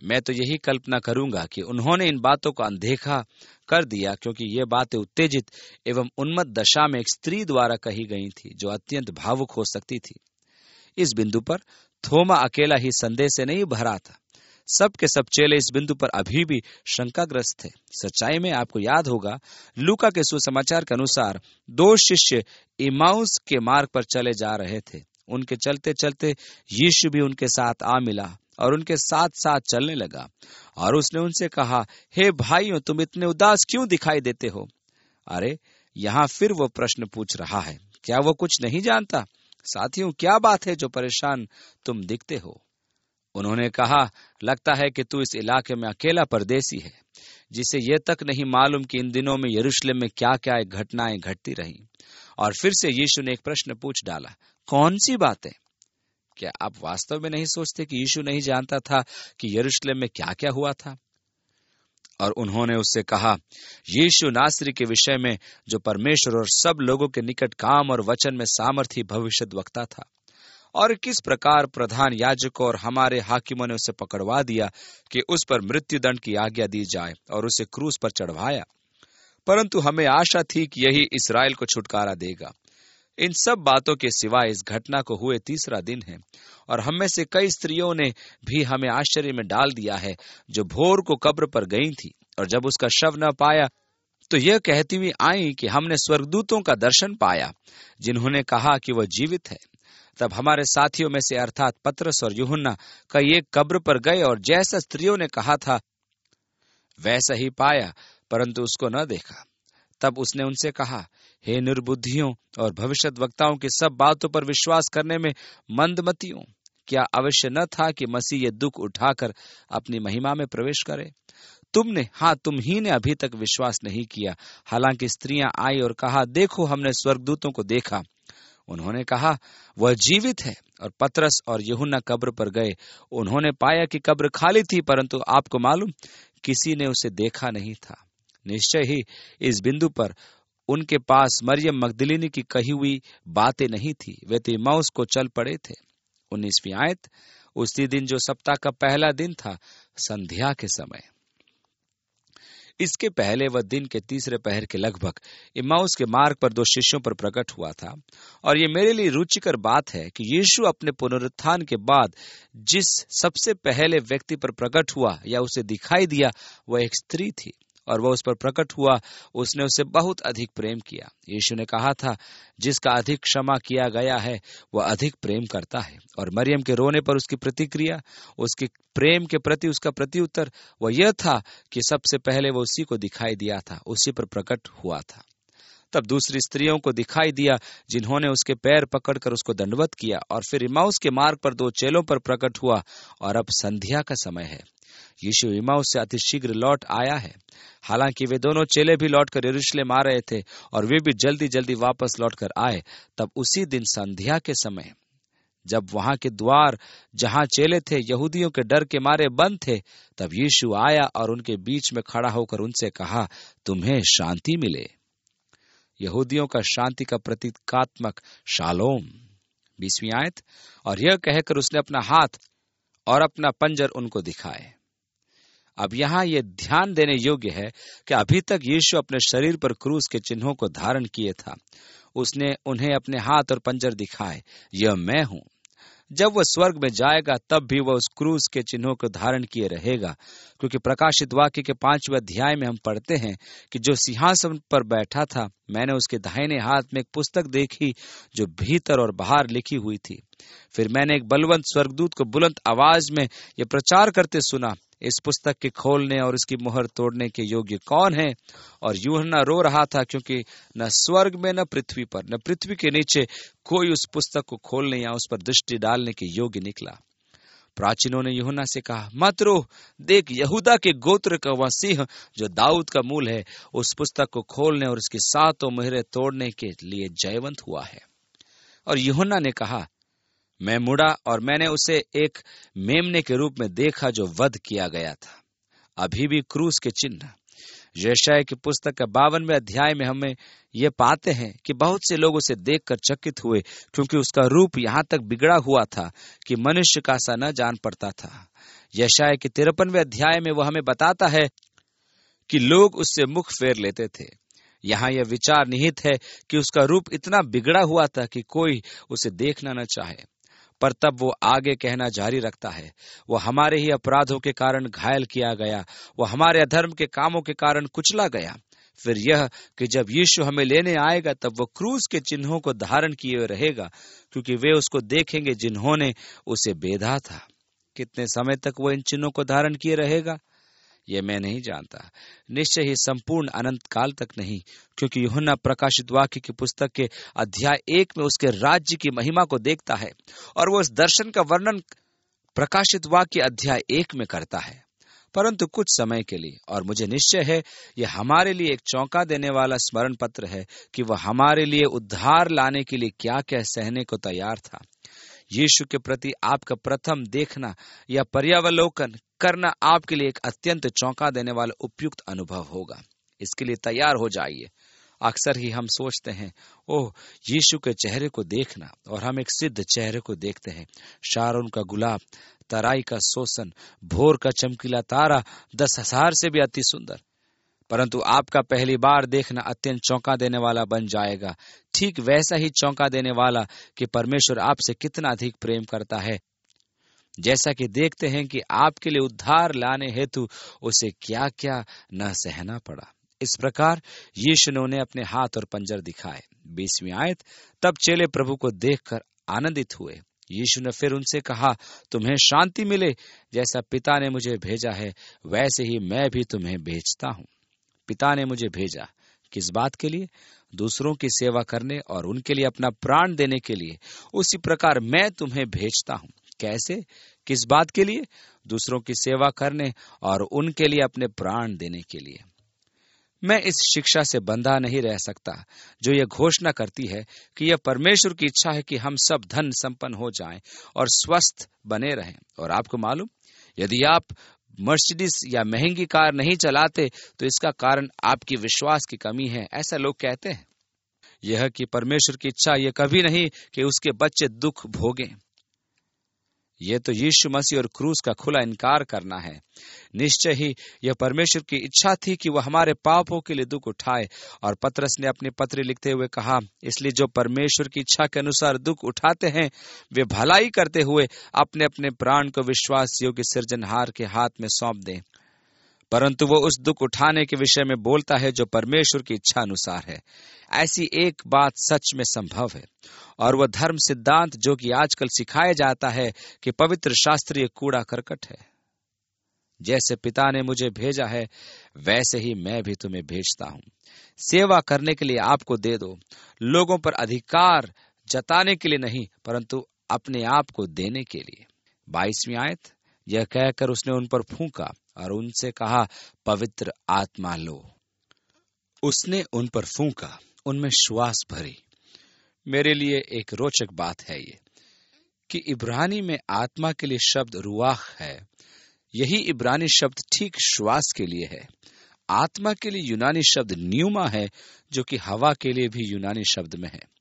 मैं तो यही कल्पना करूंगा कि उन्होंने इन बातों को अनदेखा कर दिया, क्योंकि ये बातें उत्तेजित एवं उन्मत्त दशा में एक स्त्री द्वारा कही गई थी जो अत्यंत भावुक हो सकती थी। इस बिंदु पर थोमा अकेला ही संदेह से नहीं भरा था। सब के सब चेले इस बिंदु पर अभी भी शंकाग्रस्त थे। सच्चाई में आपको याद होगा, लूका के सुसमाचार के अनुसार दो शिष्य इमाउस के मार्ग पर चले जा रहे थे। उनके चलते चलते यीशु भी उनके साथ आ मिला और उनके साथ साथ चलने लगा, और उसने उनसे कहा, हे भाइयों, तुम इतने उदास क्यों दिखाई देते हो? अरे, यहाँ फिर वो प्रश्न पूछ रहा है। क्या वो कुछ नहीं जानता? साथियों, क्या बात है जो परेशान तुम दिखते हो? उन्होंने कहा, लगता है कि तू इस इलाके में अकेला परदेसी है, जिसे यह तक नहीं मालूम कि इन दिनों में यरूशलेम में क्या क्या घटनाएं घटती रही। और फिर से यीशु ने एक प्रश्न पूछ डाला, कौन सी बातें? क्या आप वास्तव में नहीं सोचते कि यीशु नहीं जानता था कि यरूशलेम में क्या क्या हुआ था? और उन्होंने उससे कहा, यीशु नासरी के विषय में, जो परमेश्वर और सब लोगों के निकट काम और वचन में सामर्थी भविष्यद्वक्ता था, और किस प्रकार प्रधान याजकों और हमारे हाकिमों ने उसे पकड़वा दिया कि उस पर मृत्युदंड की आज्ञा दी जाए और उसे क्रूस पर चढ़वाया। परंतु हमें आशा थी कि यही इस्राएल को छुटकारा देगा। इन सब बातों के सिवाय इस घटना को हुए तीसरा दिन है, और हम में से कई स्त्रियों ने भी हमें आश्चर्य में डाल दिया है, जो भोर को कब्र पर गई थी, और जब उसका शव न पाया तो यह कहती हुई आई कि हमने स्वर्गदूतों का दर्शन पाया, जिन्होंने कहा कि वह जीवित है। तब हमारे साथियों में से अर्थात पतरस और यूहन्ना कई एक कब्र पर गए, और जैसा स्त्रियों ने कहा था वैसा ही पाया, परंतु उसको न देखा। तब उसने उनसे कहा, हे निर्बुद्धियों और भविष्यद्वक्ताओं की सब बातों पर विश्वास करने में मंदमतियों, क्या अवश्य न था कि मसीह ये दुख उठाकर अपनी महिमा में प्रवेश करे? तुमने, हाँ तुम ही ने अभी तक विश्वास नहीं किया। हालांकि स्त्रियां आई और कहा, देखो हमने स्वर्गदूतों को देखा। उन्होंने कहा, वह जीवित है। और पतरस और यूहन्ना कब्र पर गए। उन्होंने पाया कि कब्र खाली थी, परंतु आपको मालूम, किसी ने उसे देखा नहीं था। निश्चय ही इस बिंदु पर उनके पास मरियम मगदलिनी की कही हुई बातें नहीं थी। वे तो इम्माउस को चल पड़े थे। उन्नीसवीं आयत, उसी दिन जो सप्ताह का पहला दिन था, संध्या के समय। इसके पहले वह दिन के तीसरे पहर के लगभग इम्माउस के मार्ग पर दो शिष्यों पर प्रकट हुआ था। और ये मेरे लिए रुचिकर बात है कि यीशु अपने पुनरुत्थान के बाद जिस सबसे पहले व्यक्ति पर प्रकट हुआ या उसे दिखाई दिया, वह एक स्त्री थी, और वह उस पर प्रकट हुआ। उसने उसे बहुत अधिक प्रेम किया। यीशु ने कहा था, जिसका अधिक क्षमा किया गया है वह अधिक प्रेम करता है। और मरियम के रोने पर उसकी प्रतिक्रिया, उसके प्रेम के प्रति उसका प्रत्युत्तर वह यह था कि सबसे पहले वह उसी को दिखाई दिया था, उसी पर प्रकट हुआ था। तब दूसरी स्त्रियों को दिखाई दिया, जिन्होंने उसके पैर पकड़कर उसको दंडवत किया। और फिर इम्माउस के मार्ग पर दो चेलों पर प्रकट हुआ। और अब संध्या का समय है। यीशु इम्माउस से अतिशीघ्र लौट आया है। हालांकि वे दोनों चेले भी लौटकर यरूशलेम आ रहे थे, और वे भी जल्दी जल्दी वापस लौटकर आए। तब उसी दिन संध्या के समय, जब वहां के द्वार जहां चेले थे यहूदियों के डर के मारे बंद थे, तब यीशु आया और उनके बीच में खड़ा होकर उनसे कहा, तुम्हें शांति मिले। यहूदियों का शांति का प्रतीकात्मक शालोम। बीसवीं आयत, और यह कहकर उसने अपना हाथ और अपना पंजर उनको दिखाए। अब यहाँ यह ध्यान देने योग्य है कि अभी तक यीशु अपने शरीर पर क्रूस के चिन्हों को धारण किए था। उसने उन्हें अपने हाथ और पंजर दिखाए, यह मैं हूं। जब वह स्वर्ग में जाएगा तब भी वह उस क्रूस के चिन्हों को धारण किए रहेगा, क्योंकि प्रकाशित वाक्य के पांचवें अध्याय में हम पढ़ते हैं कि जो सिंहासन पर बैठा था, मैंने उसके दाहिने हाथ में एक पुस्तक देखी जो भीतर और बाहर लिखी हुई थी। फिर मैंने एक बलवंत स्वर्गदूत को बुलंद आवाज में यह प्रचार करते सुना, इस पुस्तक के खोलने और इसकी मुहर तोड़ने के योग्य कौन है? और यूहन्ना रो रहा था, क्योंकि न स्वर्ग में, न पृथ्वी पर, न पृथ्वी के नीचे कोई उस पुस्तक को खोलने या उस पर दृष्टि डालने के योग्य निकला। प्राचीनों ने यूहन्ना से कहा, मत रो, देख यहूदा के गोत्र का वह सिंह जो दाऊद का मूल है, उस पुस्तक को खोलने और उसकी सातों मुहरें तोड़ने के लिए जयवंत हुआ है। और यूहन्ना ने कहा, मैं मुड़ा और मैंने उसे एक मेमने के रूप में देखा जो वध किया गया था। अभी भी क्रूस के चिन्ह। यशायाह की पुस्तक का बावनवें अध्याय में हमें ये पाते हैं कि बहुत से लोग उसे देखकर चकित हुए, क्योंकि उसका रूप यहाँ तक बिगड़ा हुआ था कि मनुष्य का सा न जान पड़ता था। यशायाह के तिरपनवें अध्याय में वह हमें बताता है कि लोग उससे मुख फेर लेते थे। यहाँ यह विचार निहित है कि उसका रूप इतना बिगड़ा हुआ था कि कोई उसे देखना न चाहे। पर तब वो आगे कहना जारी रखता है, वो हमारे ही अपराधों के कारण घायल किया गया, वो हमारे अधर्म के कामों के कारण कुचला गया। फिर यह कि जब यीशु हमें लेने आएगा तब वो क्रूस के चिन्हों को धारण किए रहेगा, क्योंकि वे उसको देखेंगे जिन्होंने उसे बेधा था। कितने समय तक वो इन चिन्हों को धारण किए रहेगा ये मैं नहीं जानता, निश्चय ही संपूर्ण अनंत काल तक नहीं, क्योंकि यूहन्ना प्रकाशित वाक्य की पुस्तक के अध्याय एक में उसके राज्य की महिमा को देखता है और वो इस दर्शन का वर्णन प्रकाशित वाक्य अध्याय एक में करता है। परंतु कुछ समय के लिए, और मुझे निश्चय है यह हमारे लिए एक चौंका देने वाला स्मरण पत्र है कि वह हमारे लिए उद्धार लाने के लिए क्या क्या सहने को तैयार था। यीशु के प्रति आपका प्रथम देखना या पर्यावलोकन करना आपके लिए एक अत्यंत चौंका देने वाला उपयुक्त अनुभव होगा। इसके लिए तैयार हो जाइए। अक्सर ही हम सोचते हैं, ओह यीशु के चेहरे को देखना, और हम एक सिद्ध चेहरे को देखते हैं, शारोन का गुलाब, तराई का सोसन, भोर का चमकीला तारा, दस हजार से भी अति सुंदर। परंतु आपका पहली बार देखना अत्यंत चौंका देने वाला बन जाएगा, ठीक वैसा ही चौंका देने वाला कि परमेश्वर आपसे कितना अधिक प्रेम करता है, जैसा कि देखते हैं कि आपके लिए उद्धार लाने हेतु उसे क्या क्या न सहना पड़ा। इस प्रकार यीशु ने उन्हें अपने हाथ और पंजर दिखाए। बीसवीं आयत, तब चेले प्रभु को देखकर आनंदित हुए। यीशु ने फिर उनसे कहा, तुम्हें शांति मिले, जैसा पिता ने मुझे भेजा है वैसे ही मैं भी तुम्हें भेजता हूँ। पिता ने मुझे भेजा किस बात के लिए? दूसरों की सेवा करने और उनके लिए अपना प्राण देने के लिए। उसी प्रकार मैं तुम्हें भेजता हूँ। कैसे? किस बात के लिए? दूसरों की सेवा करने और उनके लिए अपने प्राण देने के लिए। मैं इस शिक्षा से बंधा नहीं रह सकता जो यह घोषणा करती है कि यह परमेश्वर की इच्छा है कि हम सब धन संपन्न हो जाएं और स्वस्थ बने रहें। और आपको मालूम, यदि आप मर्सिडीज या महंगी कार नहीं चलाते तो इसका कारण आपकी विश्वास की कमी है, ऐसा लोग कहते हैं। यह कि परमेश्वर की इच्छा यह कभी नहीं कि उसके बच्चे दुख भोगें। यह तो यीशु मसीह और क्रूस का खुला इनकार करना है। निश्चय ही यह परमेश्वर की इच्छा थी कि वह हमारे पापों के लिए दुख उठाए। और पतरस ने अपनी पत्री लिखते हुए कहा, इसलिए जो परमेश्वर की इच्छा के अनुसार दुख उठाते हैं वे भलाई करते हुए अपने अपने प्राण को विश्वास योग्य सृजनहार के हाथ में सौंप दें। परंतु वो उस दुख उठाने के विषय में बोलता है जो परमेश्वर की इच्छा अनुसार है। ऐसी एक बात सच में संभव है, और वह धर्म सिद्धांत जो कि आजकल सिखाया जाता है कि पवित्र शास्त्रीय कूड़ा करकट है। जैसे पिता ने मुझे भेजा है वैसे ही मैं भी तुम्हें भेजता हूँ। सेवा करने के लिए आपको दे दो, लोगों पर अधिकार जताने के लिए नहीं, परंतु अपने आप को देने के लिए। बाईसवीं आयत, यह कहकर उसने उन पर फूंका और उनसे कहा, पवित्र आत्मा लो। उसने उन पर फूंका, उनमें श्वास भरी। मेरे लिए एक रोचक बात है ये कि इब्रानी में आत्मा के लिए शब्द रुआह है। यही इब्रानी शब्द ठीक श्वास के लिए है। आत्मा के लिए यूनानी शब्द न्यूमा है, जो कि हवा के लिए भी यूनानी शब्द में है।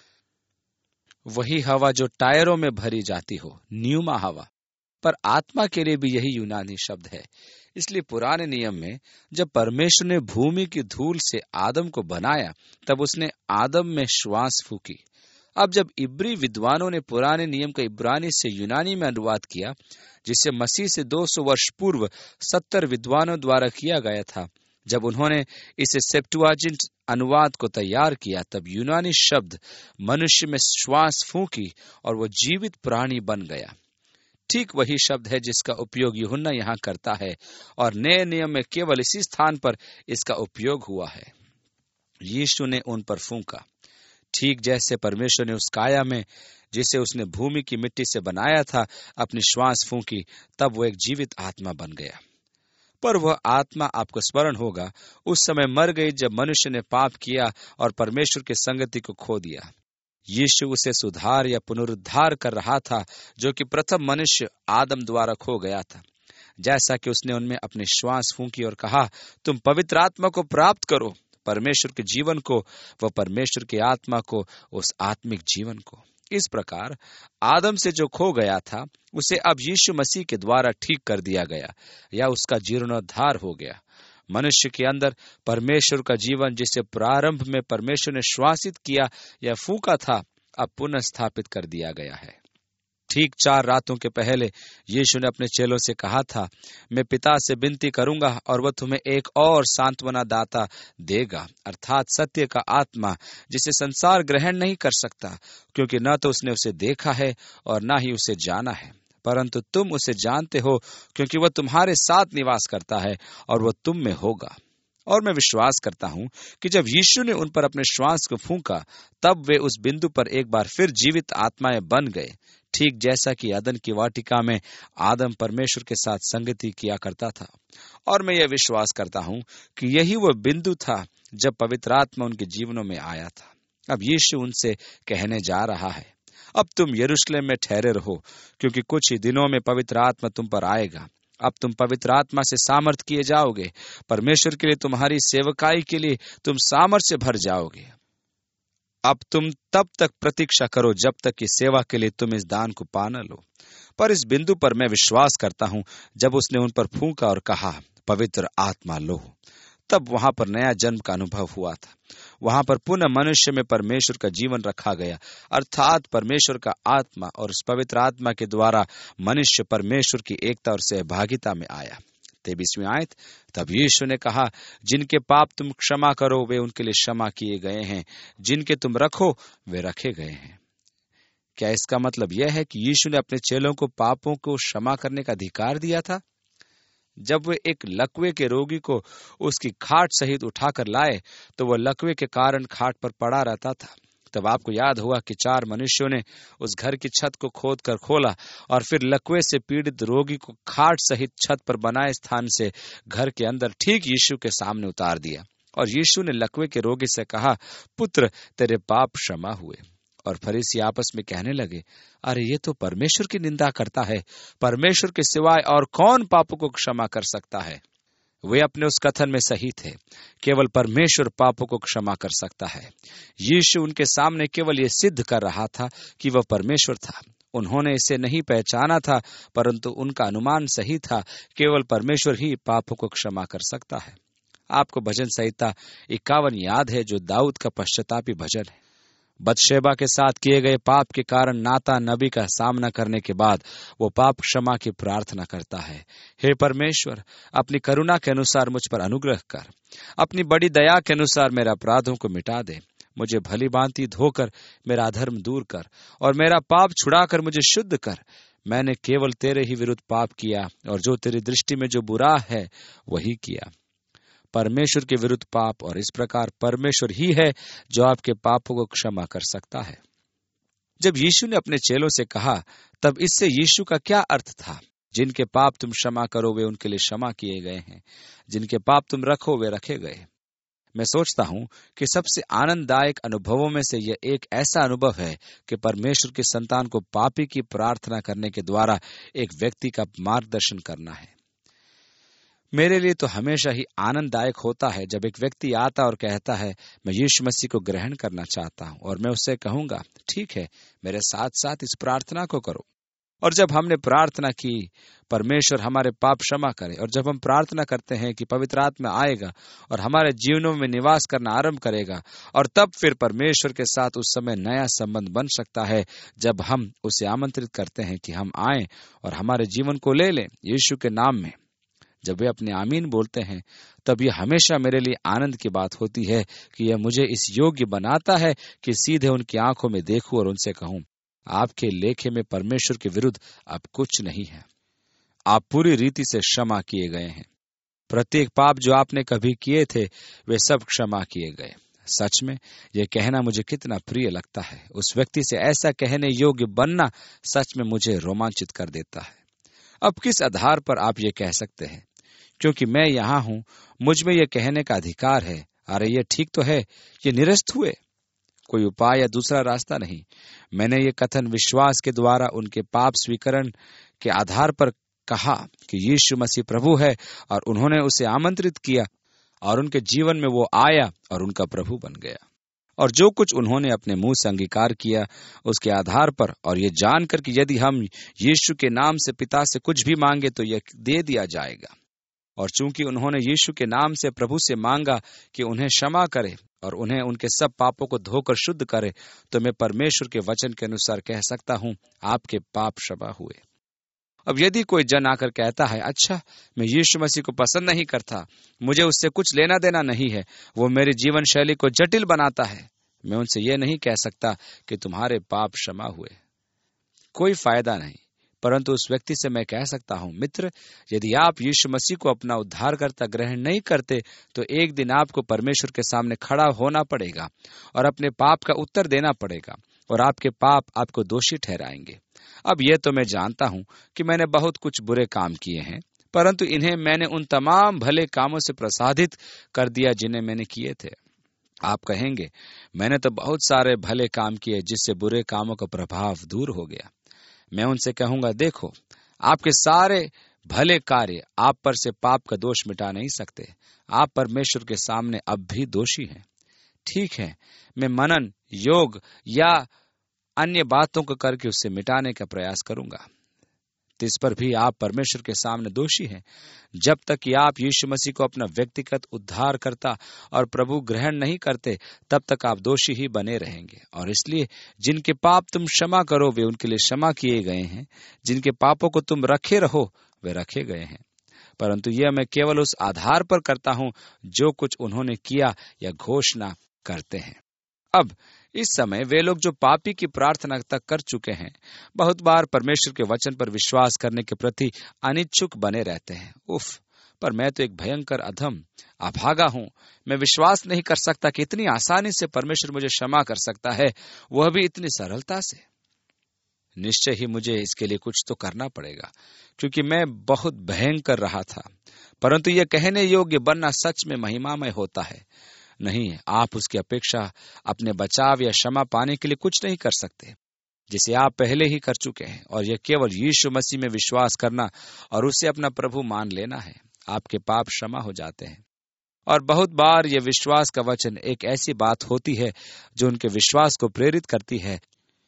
वही हवा जो टायरों में भरी जाती हो, न्यूमा हवा, पर आत्मा के लिए भी यही यूनानी शब्द है। इसलिए पुराने नियम में जब परमेश्वर ने भूमि की धूल से आदम को बनाया तब उसने आदम में श्वास फूकी। अब जब इब्री विद्वानों ने पुराने नियम का इब्रानी से यूनानी में अनुवाद किया, जिसे मसीह से दो सौ वर्ष पूर्व सत्तर विद्वानों द्वारा किया गया था, जब उन्होंने इसे सेप्टुआजिंट अनुवाद को तैयार किया, तब यूनानी शब्द मनुष्य में श्वास फूकी और वो जीवित प्राणी बन गया। ठीक वही शब्द है जिसका उपयोग यूहन्ना यहाँ करता है, और नए नियम में केवल इसी स्थान पर इसका उपयोग हुआ है। यीशु ने उन पर फूंका, ठीक जैसे परमेश्वर ने उस काया में जिसे उसने भूमि की मिट्टी से बनाया था अपनी श्वास फूंकी, तब वो एक जीवित आत्मा बन गया। पर वह आत्मा, आपको स्मरण होगा, उस समय मर गई जब मनुष्य ने पाप किया और परमेश्वर की संगति को खो दिया। यीशु उसे सुधार या पुनरुद्धार कर रहा था जो कि प्रथम मनुष्य आदम द्वारा खो गया था। जैसा कि उसने उनमें अपनी श्वास फूंकी और कहा, तुम पवित्र आत्मा को प्राप्त करो, परमेश्वर के जीवन को, व परमेश्वर की आत्मा को, उस आत्मिक जीवन को। इस प्रकार आदम से जो खो गया था उसे अब यीशु मसीह के द्वारा ठीक कर दिया गया या उसका जीर्णोद्धार हो गया। मनुष्य के अंदर परमेश्वर का जीवन जिसे प्रारंभ में परमेश्वर ने श्वासित किया या फूंका था, अब पुनः स्थापित कर दिया गया है। ठीक चार रातों के पहले यीशु ने अपने चेलों से कहा था, मैं पिता से विनती करूंगा और वह तुम्हें एक और सांत्वना दाता देगा, अर्थात सत्य का आत्मा, जिसे संसार ग्रहण नहीं कर सकता, क्योंकि न तो उसने उसे देखा है और न ही उसे जाना है, परंतु तुम उसे जानते हो, क्योंकि वह तुम्हारे साथ निवास करता है और वह तुम में होगा। और मैं विश्वास करता हूं कि जब यीशु ने उन पर अपने श्वास को फूंका, तब वे उस बिंदु पर एक बार फिर जीवित आत्माएं बन गए, ठीक जैसा कि अदन की वाटिका में आदम परमेश्वर के साथ संगति किया करता था। और मैं यह विश्वास करता हूं कि यही वह बिंदु था जब पवित्र आत्मा उनके जीवनों में आया था। अब यीशु उनसे कहने जा रहा है, अब तुम यरूशलेम में ठहरे रहो, क्योंकि कुछ ही दिनों में पवित्र आत्मा तुम पर आएगा। अब तुम पवित्र आत्मा से सामर्थ किए जाओगे। परमेश्वर के लिए तुम्हारी सेवकाई के लिए तुम सामर्थ से भर जाओगे। अब तुम तब तक प्रतीक्षा करो जब तक कि सेवा के लिए तुम इस दान को पा न लो। पर इस बिंदु पर मैं विश्वास करता हूं, जब उसने उन पर फूंका और कहा, पवित्र आत्मा लो, तब वहां पर नया जन्म का अनुभव हुआ था। वहां पर पुनः मनुष्य में परमेश्वर का जीवन रखा गया, अर्थात परमेश्वर का आत्मा, और उस पवित्र आत्मा के द्वारा मनुष्य परमेश्वर की एकता और सहभागिता में आया। तेईसवीं आयत, तब यीशु ने कहा, जिनके पाप तुम क्षमा करो वे उनके लिए क्षमा किए गए हैं, जिनके तुम रखो वे रखे गए हैं। क्या इसका मतलब यह है कि यीशु ने अपने चेलों को पापों को क्षमा करने का अधिकार दिया था? जब वे एक लकवे के रोगी को उसकी खाट सहित उठाकर लाए, तो वह लकवे के कारण खाट पर पड़ा रहता था। तब आपको याद होगा कि चार मनुष्यों ने उस घर की छत को खोद कर खोला और फिर लकवे से पीड़ित रोगी को खाट सहित छत पर बनाए स्थान से घर के अंदर ठीक यीशु के सामने उतार दिया। और यीशु ने लकवे के रोगी से कहा, पुत्र, तेरे पाप क्षमा हुए। और फरीसी आपस में कहने लगे, अरे ये तो परमेश्वर की निंदा करता है, परमेश्वर के सिवाय और कौन पापों को क्षमा कर सकता है? वे अपने उस कथन में सही थे, केवल परमेश्वर पापों को क्षमा कर सकता है। यीशु उनके सामने केवल ये सिद्ध कर रहा था कि वह परमेश्वर था। उन्होंने इसे नहीं पहचाना था, परंतु उनका अनुमान सही था, केवल परमेश्वर ही पापों को क्षमा कर सकता है। आपको भजन संहिता इक्यावन याद है, जो दाऊद का पश्चातापी भजन है। बतशेबा के साथ किए गए पाप के कारण नातान नबी का सामना करने के बाद वो पाप क्षमा की प्रार्थना करता है, हे परमेश्वर, अपनी करुणा के अनुसार मुझ पर अनुग्रह कर, अपनी बड़ी दया के अनुसार मेरे अपराधों को मिटा दे, मुझे भली भांति धोकर मेरा अधर्म दूर कर और मेरा पाप छुड़ाकर मुझे शुद्ध कर। मैंने केवल तेरे ही विरुद्ध पाप किया और जो तेरी दृष्टि में जो बुरा है वही किया। परमेश्वर के विरुद्ध पाप, और इस प्रकार परमेश्वर ही है जो आपके पापों को क्षमा कर सकता है। जब यीशु ने अपने चेलों से कहा, तब इससे यीशु का क्या अर्थ था? जिनके पाप तुम क्षमा करो वे उनके लिए क्षमा किए गए हैं, जिनके पाप तुम रखो वे रखे गए। मैं सोचता हूं कि सबसे आनंददायक अनुभवों में से यह एक ऐसा अनुभव है कि परमेश्वर की संतान को पापी की प्रार्थना करने के द्वारा एक व्यक्ति का मार्गदर्शन करना है। मेरे लिए तो हमेशा ही आनंददायक होता है जब एक व्यक्ति आता और कहता है, मैं यीशु मसीह को ग्रहण करना चाहता हूं, और मैं उससे कहूंगा, ठीक है, मेरे साथ साथ इस प्रार्थना को करो। और जब हमने प्रार्थना की, परमेश्वर हमारे पाप क्षमा करे, और जब हम प्रार्थना करते हैं कि पवित्र आत्मा आएगा और हमारे जीवनों में निवास करना आरंभ करेगा, और तब फिर परमेश्वर के साथ उस समय नया संबंध बन सकता है, जब हम उसे आमंत्रित करते हैं कि हम आएं और हमारे जीवन को ले लें यीशु के नाम में। जब वे अपने आमीन बोलते हैं, तब यह हमेशा मेरे लिए आनंद की बात होती है कि यह मुझे इस योग्य बनाता है कि सीधे उनकी आंखों में देखूं और उनसे कहूं, आपके लेखे में परमेश्वर के विरुद्ध अब कुछ नहीं है, आप पूरी रीति से क्षमा किए गए हैं। प्रत्येक पाप जो आपने कभी किए थे वे सब क्षमा किए गए। सच में यह कहना मुझे कितना प्रिय लगता है। उस व्यक्ति से ऐसा कहने योग्य बनना सच में मुझे रोमांचित कर देता है। अब किस आधार पर आप ये कह सकते हैं? क्योंकि मैं यहाँ हूं, मुझ में यह कहने का अधिकार है, अरे ये ठीक तो है, ये निरस्त हुए, कोई उपाय या दूसरा रास्ता नहीं। मैंने ये कथन विश्वास के द्वारा उनके पाप स्वीकरण के आधार पर कहा कि यीशु मसीह प्रभु है, और उन्होंने उसे आमंत्रित किया और उनके जीवन में वो आया और उनका प्रभु बन गया। और जो कुछ उन्होंने अपने मुंह से अंगीकार किया उसके आधार पर, और ये जानकर कि यदि हम यीशु के नाम से पिता से कुछ भी मांगे तो यह दे दिया जाएगा। और चूंकि उन्होंने यीशु के नाम से प्रभु से मांगा कि उन्हें क्षमा करे और उन्हें उनके सब पापों को धोकर शुद्ध करे, तो मैं परमेश्वर के वचन के अनुसार कह सकता हूं, आपके पाप क्षमा हुए। अब यदि कोई जन आकर कहता है, अच्छा मैं यीशु मसीह को पसंद नहीं करता, मुझे उससे कुछ लेना देना नहीं है, वो मेरी जीवन शैली को जटिल बनाता है, मैं उनसे ये नहीं कह सकता कि तुम्हारे पाप क्षमा हुए। कोई फायदा नहीं। परंतु उस व्यक्ति से मैं कह सकता हूं, मित्र, यदि आप यीशु मसीह को अपना उद्धारकर्ता ग्रहण नहीं करते तो एक दिन आपको परमेश्वर के सामने खड़ा होना पड़ेगा और अपने पाप का उत्तर देना पड़ेगा, और आपके पाप आपको दोषी ठहराएंगे। अब यह तो मैं जानता हूं कि मैंने बहुत कुछ बुरे काम किए हैं, परंतु इन्हें मैंने उन तमाम भले कामों से प्रसादित कर दिया जिन्हें मैंने किए थे। आप कहेंगे, मैंने तो बहुत सारे भले काम किए जिससे बुरे कामों का प्रभाव दूर हो गया। मैं उनसे कहूंगा, देखो, आपके सारे भले कार्य आप पर से पाप का दोष मिटा नहीं सकते। आप परमेश्वर के सामने अब भी दोषी हैं। ठीक है, मैं मनन, योग या अन्य बातों को करके उससे मिटाने का प्रयास करूंगा, तो इस पर भी आप परमेश्वर के सामने दोषी हैं। जब तक कि आप यीशु मसीह को अपना व्यक्तिगत उद्धारकर्ता और प्रभु ग्रहण नहीं करते, तब तक आप दोषी ही बने रहेंगे। और इसलिए जिनके पाप तुम क्षमा करो वे उनके लिए क्षमा किए गए हैं, जिनके पापों को तुम रखे रहो वे रखे गए हैं। परंतु यह मैं केवल उस आधार पर करता हूं जो कुछ उन्होंने किया या घोषणा करते हैं। अब इस समय वे लोग जो पापी की प्रार्थना तक कर चुके हैं, बहुत बार परमेश्वर के वचन पर विश्वास करने के प्रति अनिच्छुक बने रहते हैं। उफ, पर मैं तो एक भयंकर अधम अभागा हूं। मैं विश्वास नहीं कर सकता कि इतनी आसानी से परमेश्वर मुझे क्षमा कर सकता है, वह भी इतनी सरलता से। निश्चय ही मुझे इसके लिए कुछ तो करना पड़ेगा, क्योंकि मैं बहुत भयंकर रहा था। परंतु यह कहने योग्य बनना सच में महिमामय होता है नहीं है। आप उसकी अपेक्षा अपने बचाव या क्षमा पाने के लिए कुछ नहीं कर सकते, जिसे आप पहले ही कर चुके हैं, और यह केवल यीशु मसीह में विश्वास करना और उसे अपना प्रभु मान लेना है। आपके पाप क्षमा हो जाते हैं। और बहुत बार यह विश्वास का वचन एक ऐसी बात होती है जो उनके विश्वास को प्रेरित करती है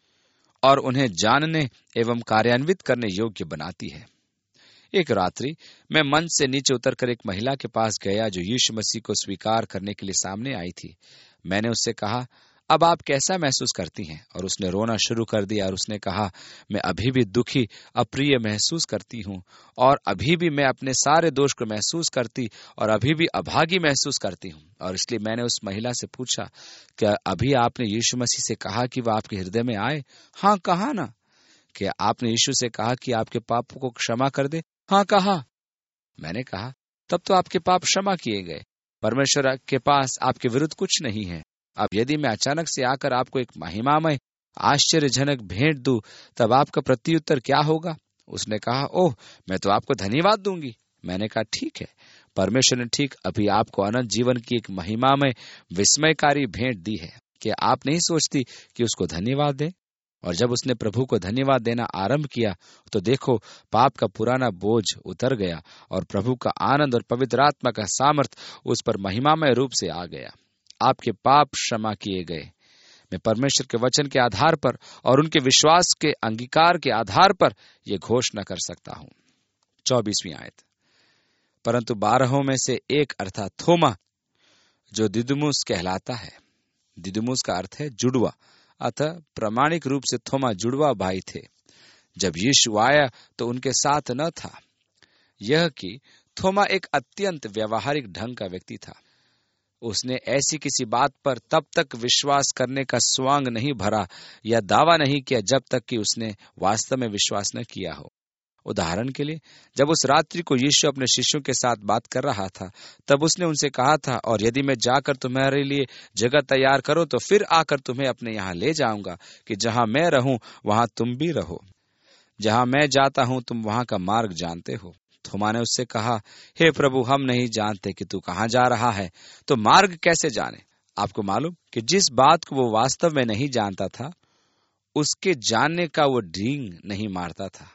और उन्हें जानने एवं कार्यान्वित करने योग्य बनाती है। एक रात्रि मैं मंच से नीचे उतरकर एक महिला के पास गया जो यीशु मसीह को स्वीकार करने के लिए सामने आई थी। मैंने उससे कहा, अब आप कैसा महसूस करती हैं? और उसने रोना शुरू कर दिया और उसने कहा, मैं अभी भी दुखी, अप्रिय महसूस करती हूँ, और अभी भी मैं अपने सारे दोष को महसूस करती और अभी भी अभागी महसूस करती हूँ। और इसलिए मैंने उस महिला से पूछा, क्या अभी आपने यीशु मसीह से कहा कि वह आपके हृदय में आए? हाँ, कहा ना। क्या आपने यीशु से कहा कि आपके पापों को क्षमा कर दे? हाँ, कहा। मैंने कहा, तब तो आपके पाप क्षमा किए गए। परमेश्वर के पास आपके विरुद्ध कुछ नहीं है। अब यदि मैं अचानक से आकर आपको एक महिमामय आश्चर्यजनक भेंट दूं, तब आपका प्रत्युत्तर क्या होगा? उसने कहा, ओह, मैं तो आपको धन्यवाद दूंगी। मैंने कहा, ठीक है, परमेश्वर ने ठीक अभी आपको अनंत जीवन की एक महिमामय विस्मयकारी भेंट दी है। क्या आप नहीं सोचती कि उसको धन्यवाद दें? और जब उसने प्रभु को धन्यवाद देना आरंभ किया तो देखो, पाप का पुराना बोझ उतर गया और प्रभु का आनंद और पवित्र आत्मा का सामर्थ उस पर महिमामय रूप से आ गया। आपके पाप क्षमा किए गए। मैं परमेश्वर के वचन के आधार पर और उनके विश्वास के अंगीकार के आधार पर यह घोषणा कर सकता हूं। चौबीसवीं आयत, परंतु बारहों में से एक अर्थात थोमा, जो दिदुमुस कहलाता है, दिदुमुस का अर्थ है जुड़वा, अतः प्रामाणिक रूप से थोमा जुड़वा भाई थे। जब यीशु आया तो उनके साथ न था। यह कि थोमा एक अत्यंत व्यवहारिक ढंग का व्यक्ति था। उसने ऐसी किसी बात पर तब तक विश्वास करने का स्वांग नहीं भरा या दावा नहीं किया जब तक कि उसने वास्तव में विश्वास न किया हो। उदाहरण के लिए, जब उस रात्रि को यीशु अपने शिष्यों के साथ बात कर रहा था, तब उसने उनसे कहा था, और यदि मैं जाकर तुम्हारे लिए जगह तैयार करो तो फिर आकर तुम्हें अपने यहाँ ले जाऊंगा कि जहाँ मैं रहूं वहां तुम भी रहो। जहाँ मैं जाता हूं तुम वहां का मार्ग जानते हो। थोमा ने उससे कहा, हे प्रभु, हम नहीं जानते कि तू कहाँ जा रहा है, तो मार्ग कैसे जाने? आपको मालूम कि जिस बात को वो वास्तव में नहीं जानता था, उसके जानने का वो ढींग नहीं मारता था।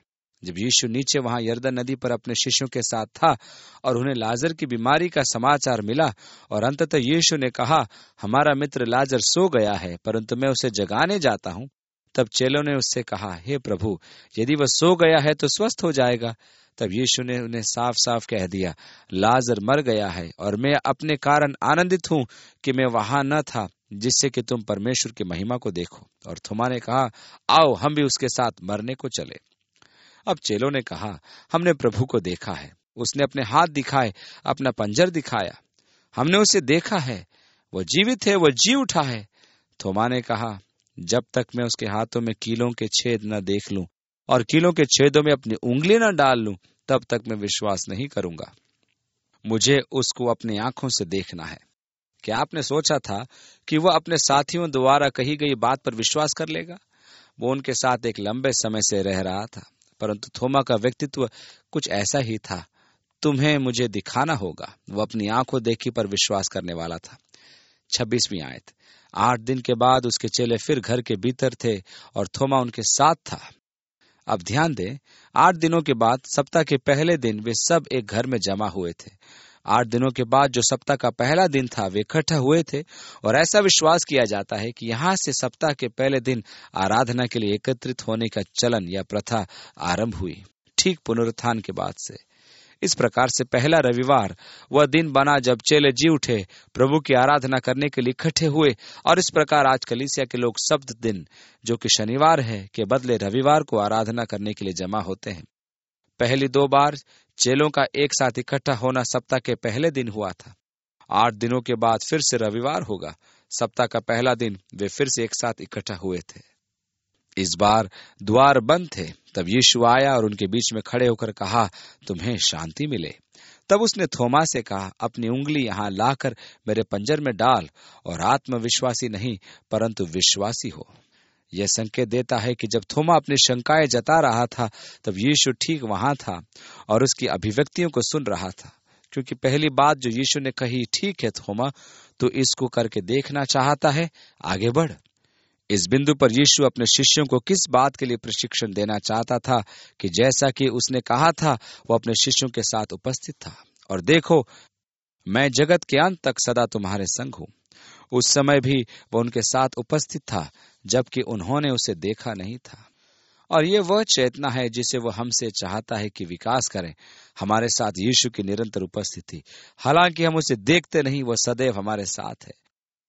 जब यीशु नीचे वहां यरदन नदी पर अपने शिष्यों के साथ था और उन्हें लाजर की बीमारी का समाचार मिला और अंततः यीशु ने कहा, हमारा मित्र लाजर सो गया है, परंतु मैं उसे जगाने जाता हूं, तब चेलों ने उससे कहा, हे प्रभु, यदि वह सो गया है तो स्वस्थ हो जाएगा। तब यीशु ने उन्हें साफ साफ कह दिया, लाजर मर गया है और मैं अपने कारण आनंदित हूं कि मैं वहां न था, जिससे कि तुम परमेश्वर की महिमा को देखो। और थोमा ने कहा, आओ हम भी उसके साथ मरने को चले। अब चेलों ने कहा, हमने प्रभु को देखा है। उसने अपने हाथ दिखाए, अपना पंजर दिखाया। हमने उसे देखा है, वह जीवित है, वह जी उठा है। थोमा ने कहा, जब तक मैं उसके हाथों में कीलों के छेद न देख लूं और कीलों के छेदों में अपनी उंगली न डाल लूं, तब तक मैं विश्वास नहीं करूंगा। मुझे उसको अपनी आंखों से देखना है। क्या आपने सोचा था कि वह अपने साथियों द्वारा कही गई बात पर विश्वास कर लेगा? वो उनके साथ एक लंबे समय से रह रहा था, परंतु थोमा का व्यक्तित्व कुछ ऐसा ही था। तुम्हें मुझे दिखाना होगा। वो अपनी आंखों देखी पर विश्वास करने वाला था। छब्बीसवीं आयत। आठ दिन के बाद उसके चेले फिर घर के भीतर थे और थोमा उनके साथ था। अब ध्यान दें, आठ दिनों के बाद सप्ताह के पहले दिन वे सब एक घर में जमा हुए थे। आठ दिनों के बाद जो सप्ताह का पहला दिन था, वे इकट्ठा हुए थे और ऐसा विश्वास किया जाता है कि यहाँ से सप्ताह के पहले दिन आराधना के लिए एकत्रित होने का चलन या प्रथा आरंभ हुई, ठीक पुनरुत्थान के बाद से। इस प्रकार से पहला रविवार वह दिन बना जब चेले जी उठे, प्रभु की आराधना करने के लिए इकट्ठे हुए। और इस प्रकार आज कलीसिया के लोग सब्त दिन, जो कि शनिवार है, के बदले रविवार को आराधना करने के लिए जमा होते हैं। पहली दो बार चेलों का एक साथ इकट्ठा होना सप्ताह के पहले दिन हुआ था। आठ दिनों के बाद फिर से रविवार होगा। सप्ताह का पहला दिन वे फिर से एक साथ इकट्ठा हुए थे। इस बार द्वार बंद थे। तब यीशु आया और उनके बीच में खड़े होकर कहा, तुम्हें शांति मिले। तब उसने थोमा से कहा, अपनी उंगली यहाँ लाकर मेरे पंजर में डाल और आत्मविश्वासी नहीं परंतु विश्वासी हो। यह संकेत देता है कि जब थोमा अपनी शंकाएं जता रहा था, तब यीशु ठीक वहां था और उसकी अभिव्यक्तियों को सुन रहा था। क्योंकि पहली बात जो यीशु ने कही, ठीक है थोमा, तो इसको करके देखना चाहता है, आगे बढ़। इस बिंदु पर यीशु अपने शिष्यों को किस बात के लिए प्रशिक्षण देना चाहता था कि जैसा कि उसने कहा था, वो अपने शिष्यों के साथ उपस्थित था। और देखो, मैं जगत के अंत तक सदा तुम्हारे संग हूं। उस समय भी वो उनके साथ उपस्थित था, जबकि उन्होंने उसे देखा नहीं था। और ये वह चेतना है जिसे वो हमसे चाहता है कि विकास करें, हमारे साथ यीशु की निरंतर उपस्थिति। हालांकि हम उसे देखते नहीं, वह सदैव हमारे साथ है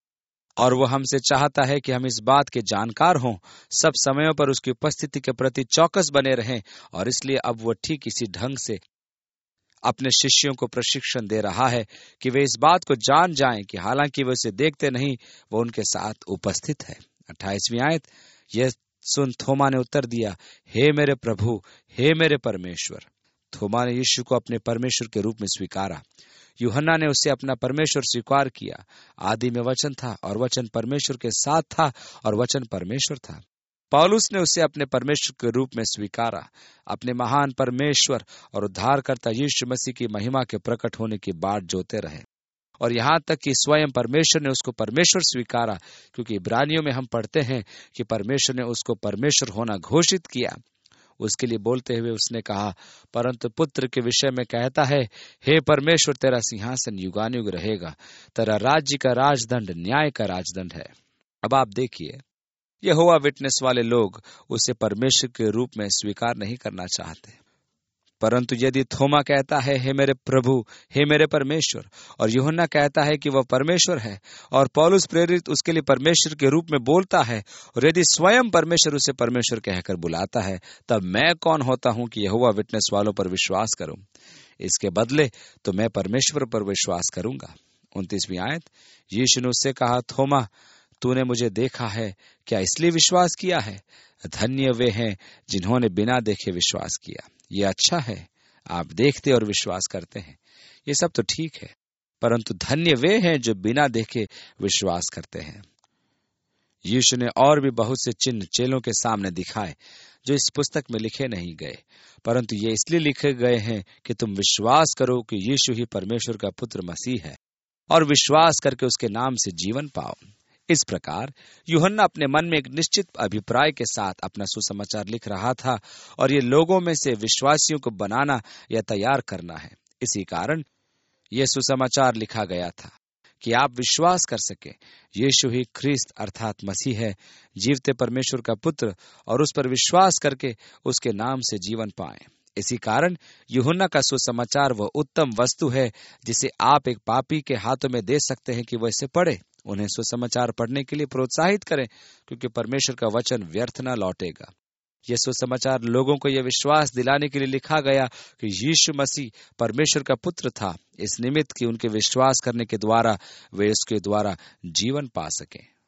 और वो हमसे चाहता है कि हम इस बात के जानकार हों, सब समयों पर उसकी उपस्थिति के प्रति चौकस बने रहें। और इसलिए अब वो ठीक इसी ढंग से अपने शिष्यों को प्रशिक्षण दे रहा है कि वे इस बात को जान जाएं कि हालांकि वे उसे देखते नहीं, वो उनके साथ उपस्थित है। अट्ठाईसवीं आयत। यह सुन थोमा ने उत्तर दिया, हे मेरे प्रभु, हे मेरे परमेश्वर। थोमा ने यीशु को अपने परमेश्वर के रूप में स्वीकारा। यूहन्ना ने उसे अपना परमेश्वर स्वीकार किया। आदि में वचन था और वचन परमेश्वर के साथ था और वचन परमेश्वर था। पौलुस ने उसे अपने परमेश्वर के रूप में स्वीकारा। अपने महान परमेश्वर और उद्धारकर्ता यीशु मसीह की महिमा के प्रकट होने की बाट जोते रहे और यहाँ तक कि स्वयं परमेश्वर ने उसको परमेश्वर स्वीकारा, क्योंकि इब्रानियों में हम पढ़ते हैं कि परमेश्वर ने उसको परमेश्वर होना घोषित किया। उसके लिए बोलते हुए उसने कहा, परंतु पुत्र के विषय में कहता है, हे परमेश्वर, तेरा सिंहासन युगानुयुग रहेगा, तेरा राज्य का राजदंड न्याय का राजदंड है। अब आप देखिए, यहोवा विटनेस वाले लोग उसे परमेश्वर के रूप में स्वीकार नहीं करना चाहते, परंतु यदि थोमा कहता है, हे मेरे प्रभु, हे मेरे परमेश्वर, और यूहन्ना कहता है कि वह परमेश्वर है, और पौलुस प्रेरित उसके लिए परमेश्वर के रूप में बोलता है, और यदि स्वयं परमेश्वर उसे परमेश्वर कहकर बुलाता है, तब मैं कौन होता हूं कि यहोवा विटनेस वालों पर विश्वास करूं? इसके बदले तो मैं परमेश्वर पर विश्वास करूंगा। उनतीसवीं आयत। यीशु ने उससे कहा, थोमा, तूने मुझे देखा है, क्या इसलिए विश्वास किया है? धन्य वे हैं जिन्होंने बिना देखे विश्वास किया। ये अच्छा है, आप देखते और विश्वास करते हैं, ये सब तो ठीक है, परंतु धन्य वे हैं जो बिना देखे विश्वास करते हैं। यीशु ने और भी बहुत से चिन्ह चेलों के सामने दिखाए जो इस पुस्तक में लिखे नहीं गए, परंतु ये इसलिए लिखे गए हैं कि तुम विश्वास करो कि यीशु ही परमेश्वर का पुत्र मसीह है और विश्वास करके उसके नाम से जीवन पाओ। इस प्रकार यूहन्ना अपने मन में एक निश्चित अभिप्राय के साथ अपना सुसमाचार लिख रहा था, और ये लोगों में से विश्वासियों को बनाना या तैयार करना है। इसी कारण यह सुसमाचार लिखा गया था कि आप विश्वास कर सके यीशु ही ख्रिस्त अर्थात मसीह है, जीवते परमेश्वर का पुत्र, और उस पर विश्वास करके उसके नाम से जीवन पाएं। इसी कारण यूहन्ना का सुसमाचार वह उत्तम वस्तु है जिसे आप एक पापी के हाथों में दे सकते हैं कि वह इसे पढ़े। उन्हें सुसमाचार पढ़ने के लिए प्रोत्साहित करें, क्योंकि परमेश्वर का वचन व्यर्थ न लौटेगा। यह सुसमाचार लोगों को यह विश्वास दिलाने के लिए लिखा गया कि यीशु मसीह परमेश्वर का पुत्र था, इस निमित्त कि उनके विश्वास करने के द्वारा वे उसके द्वारा जीवन पा सकें।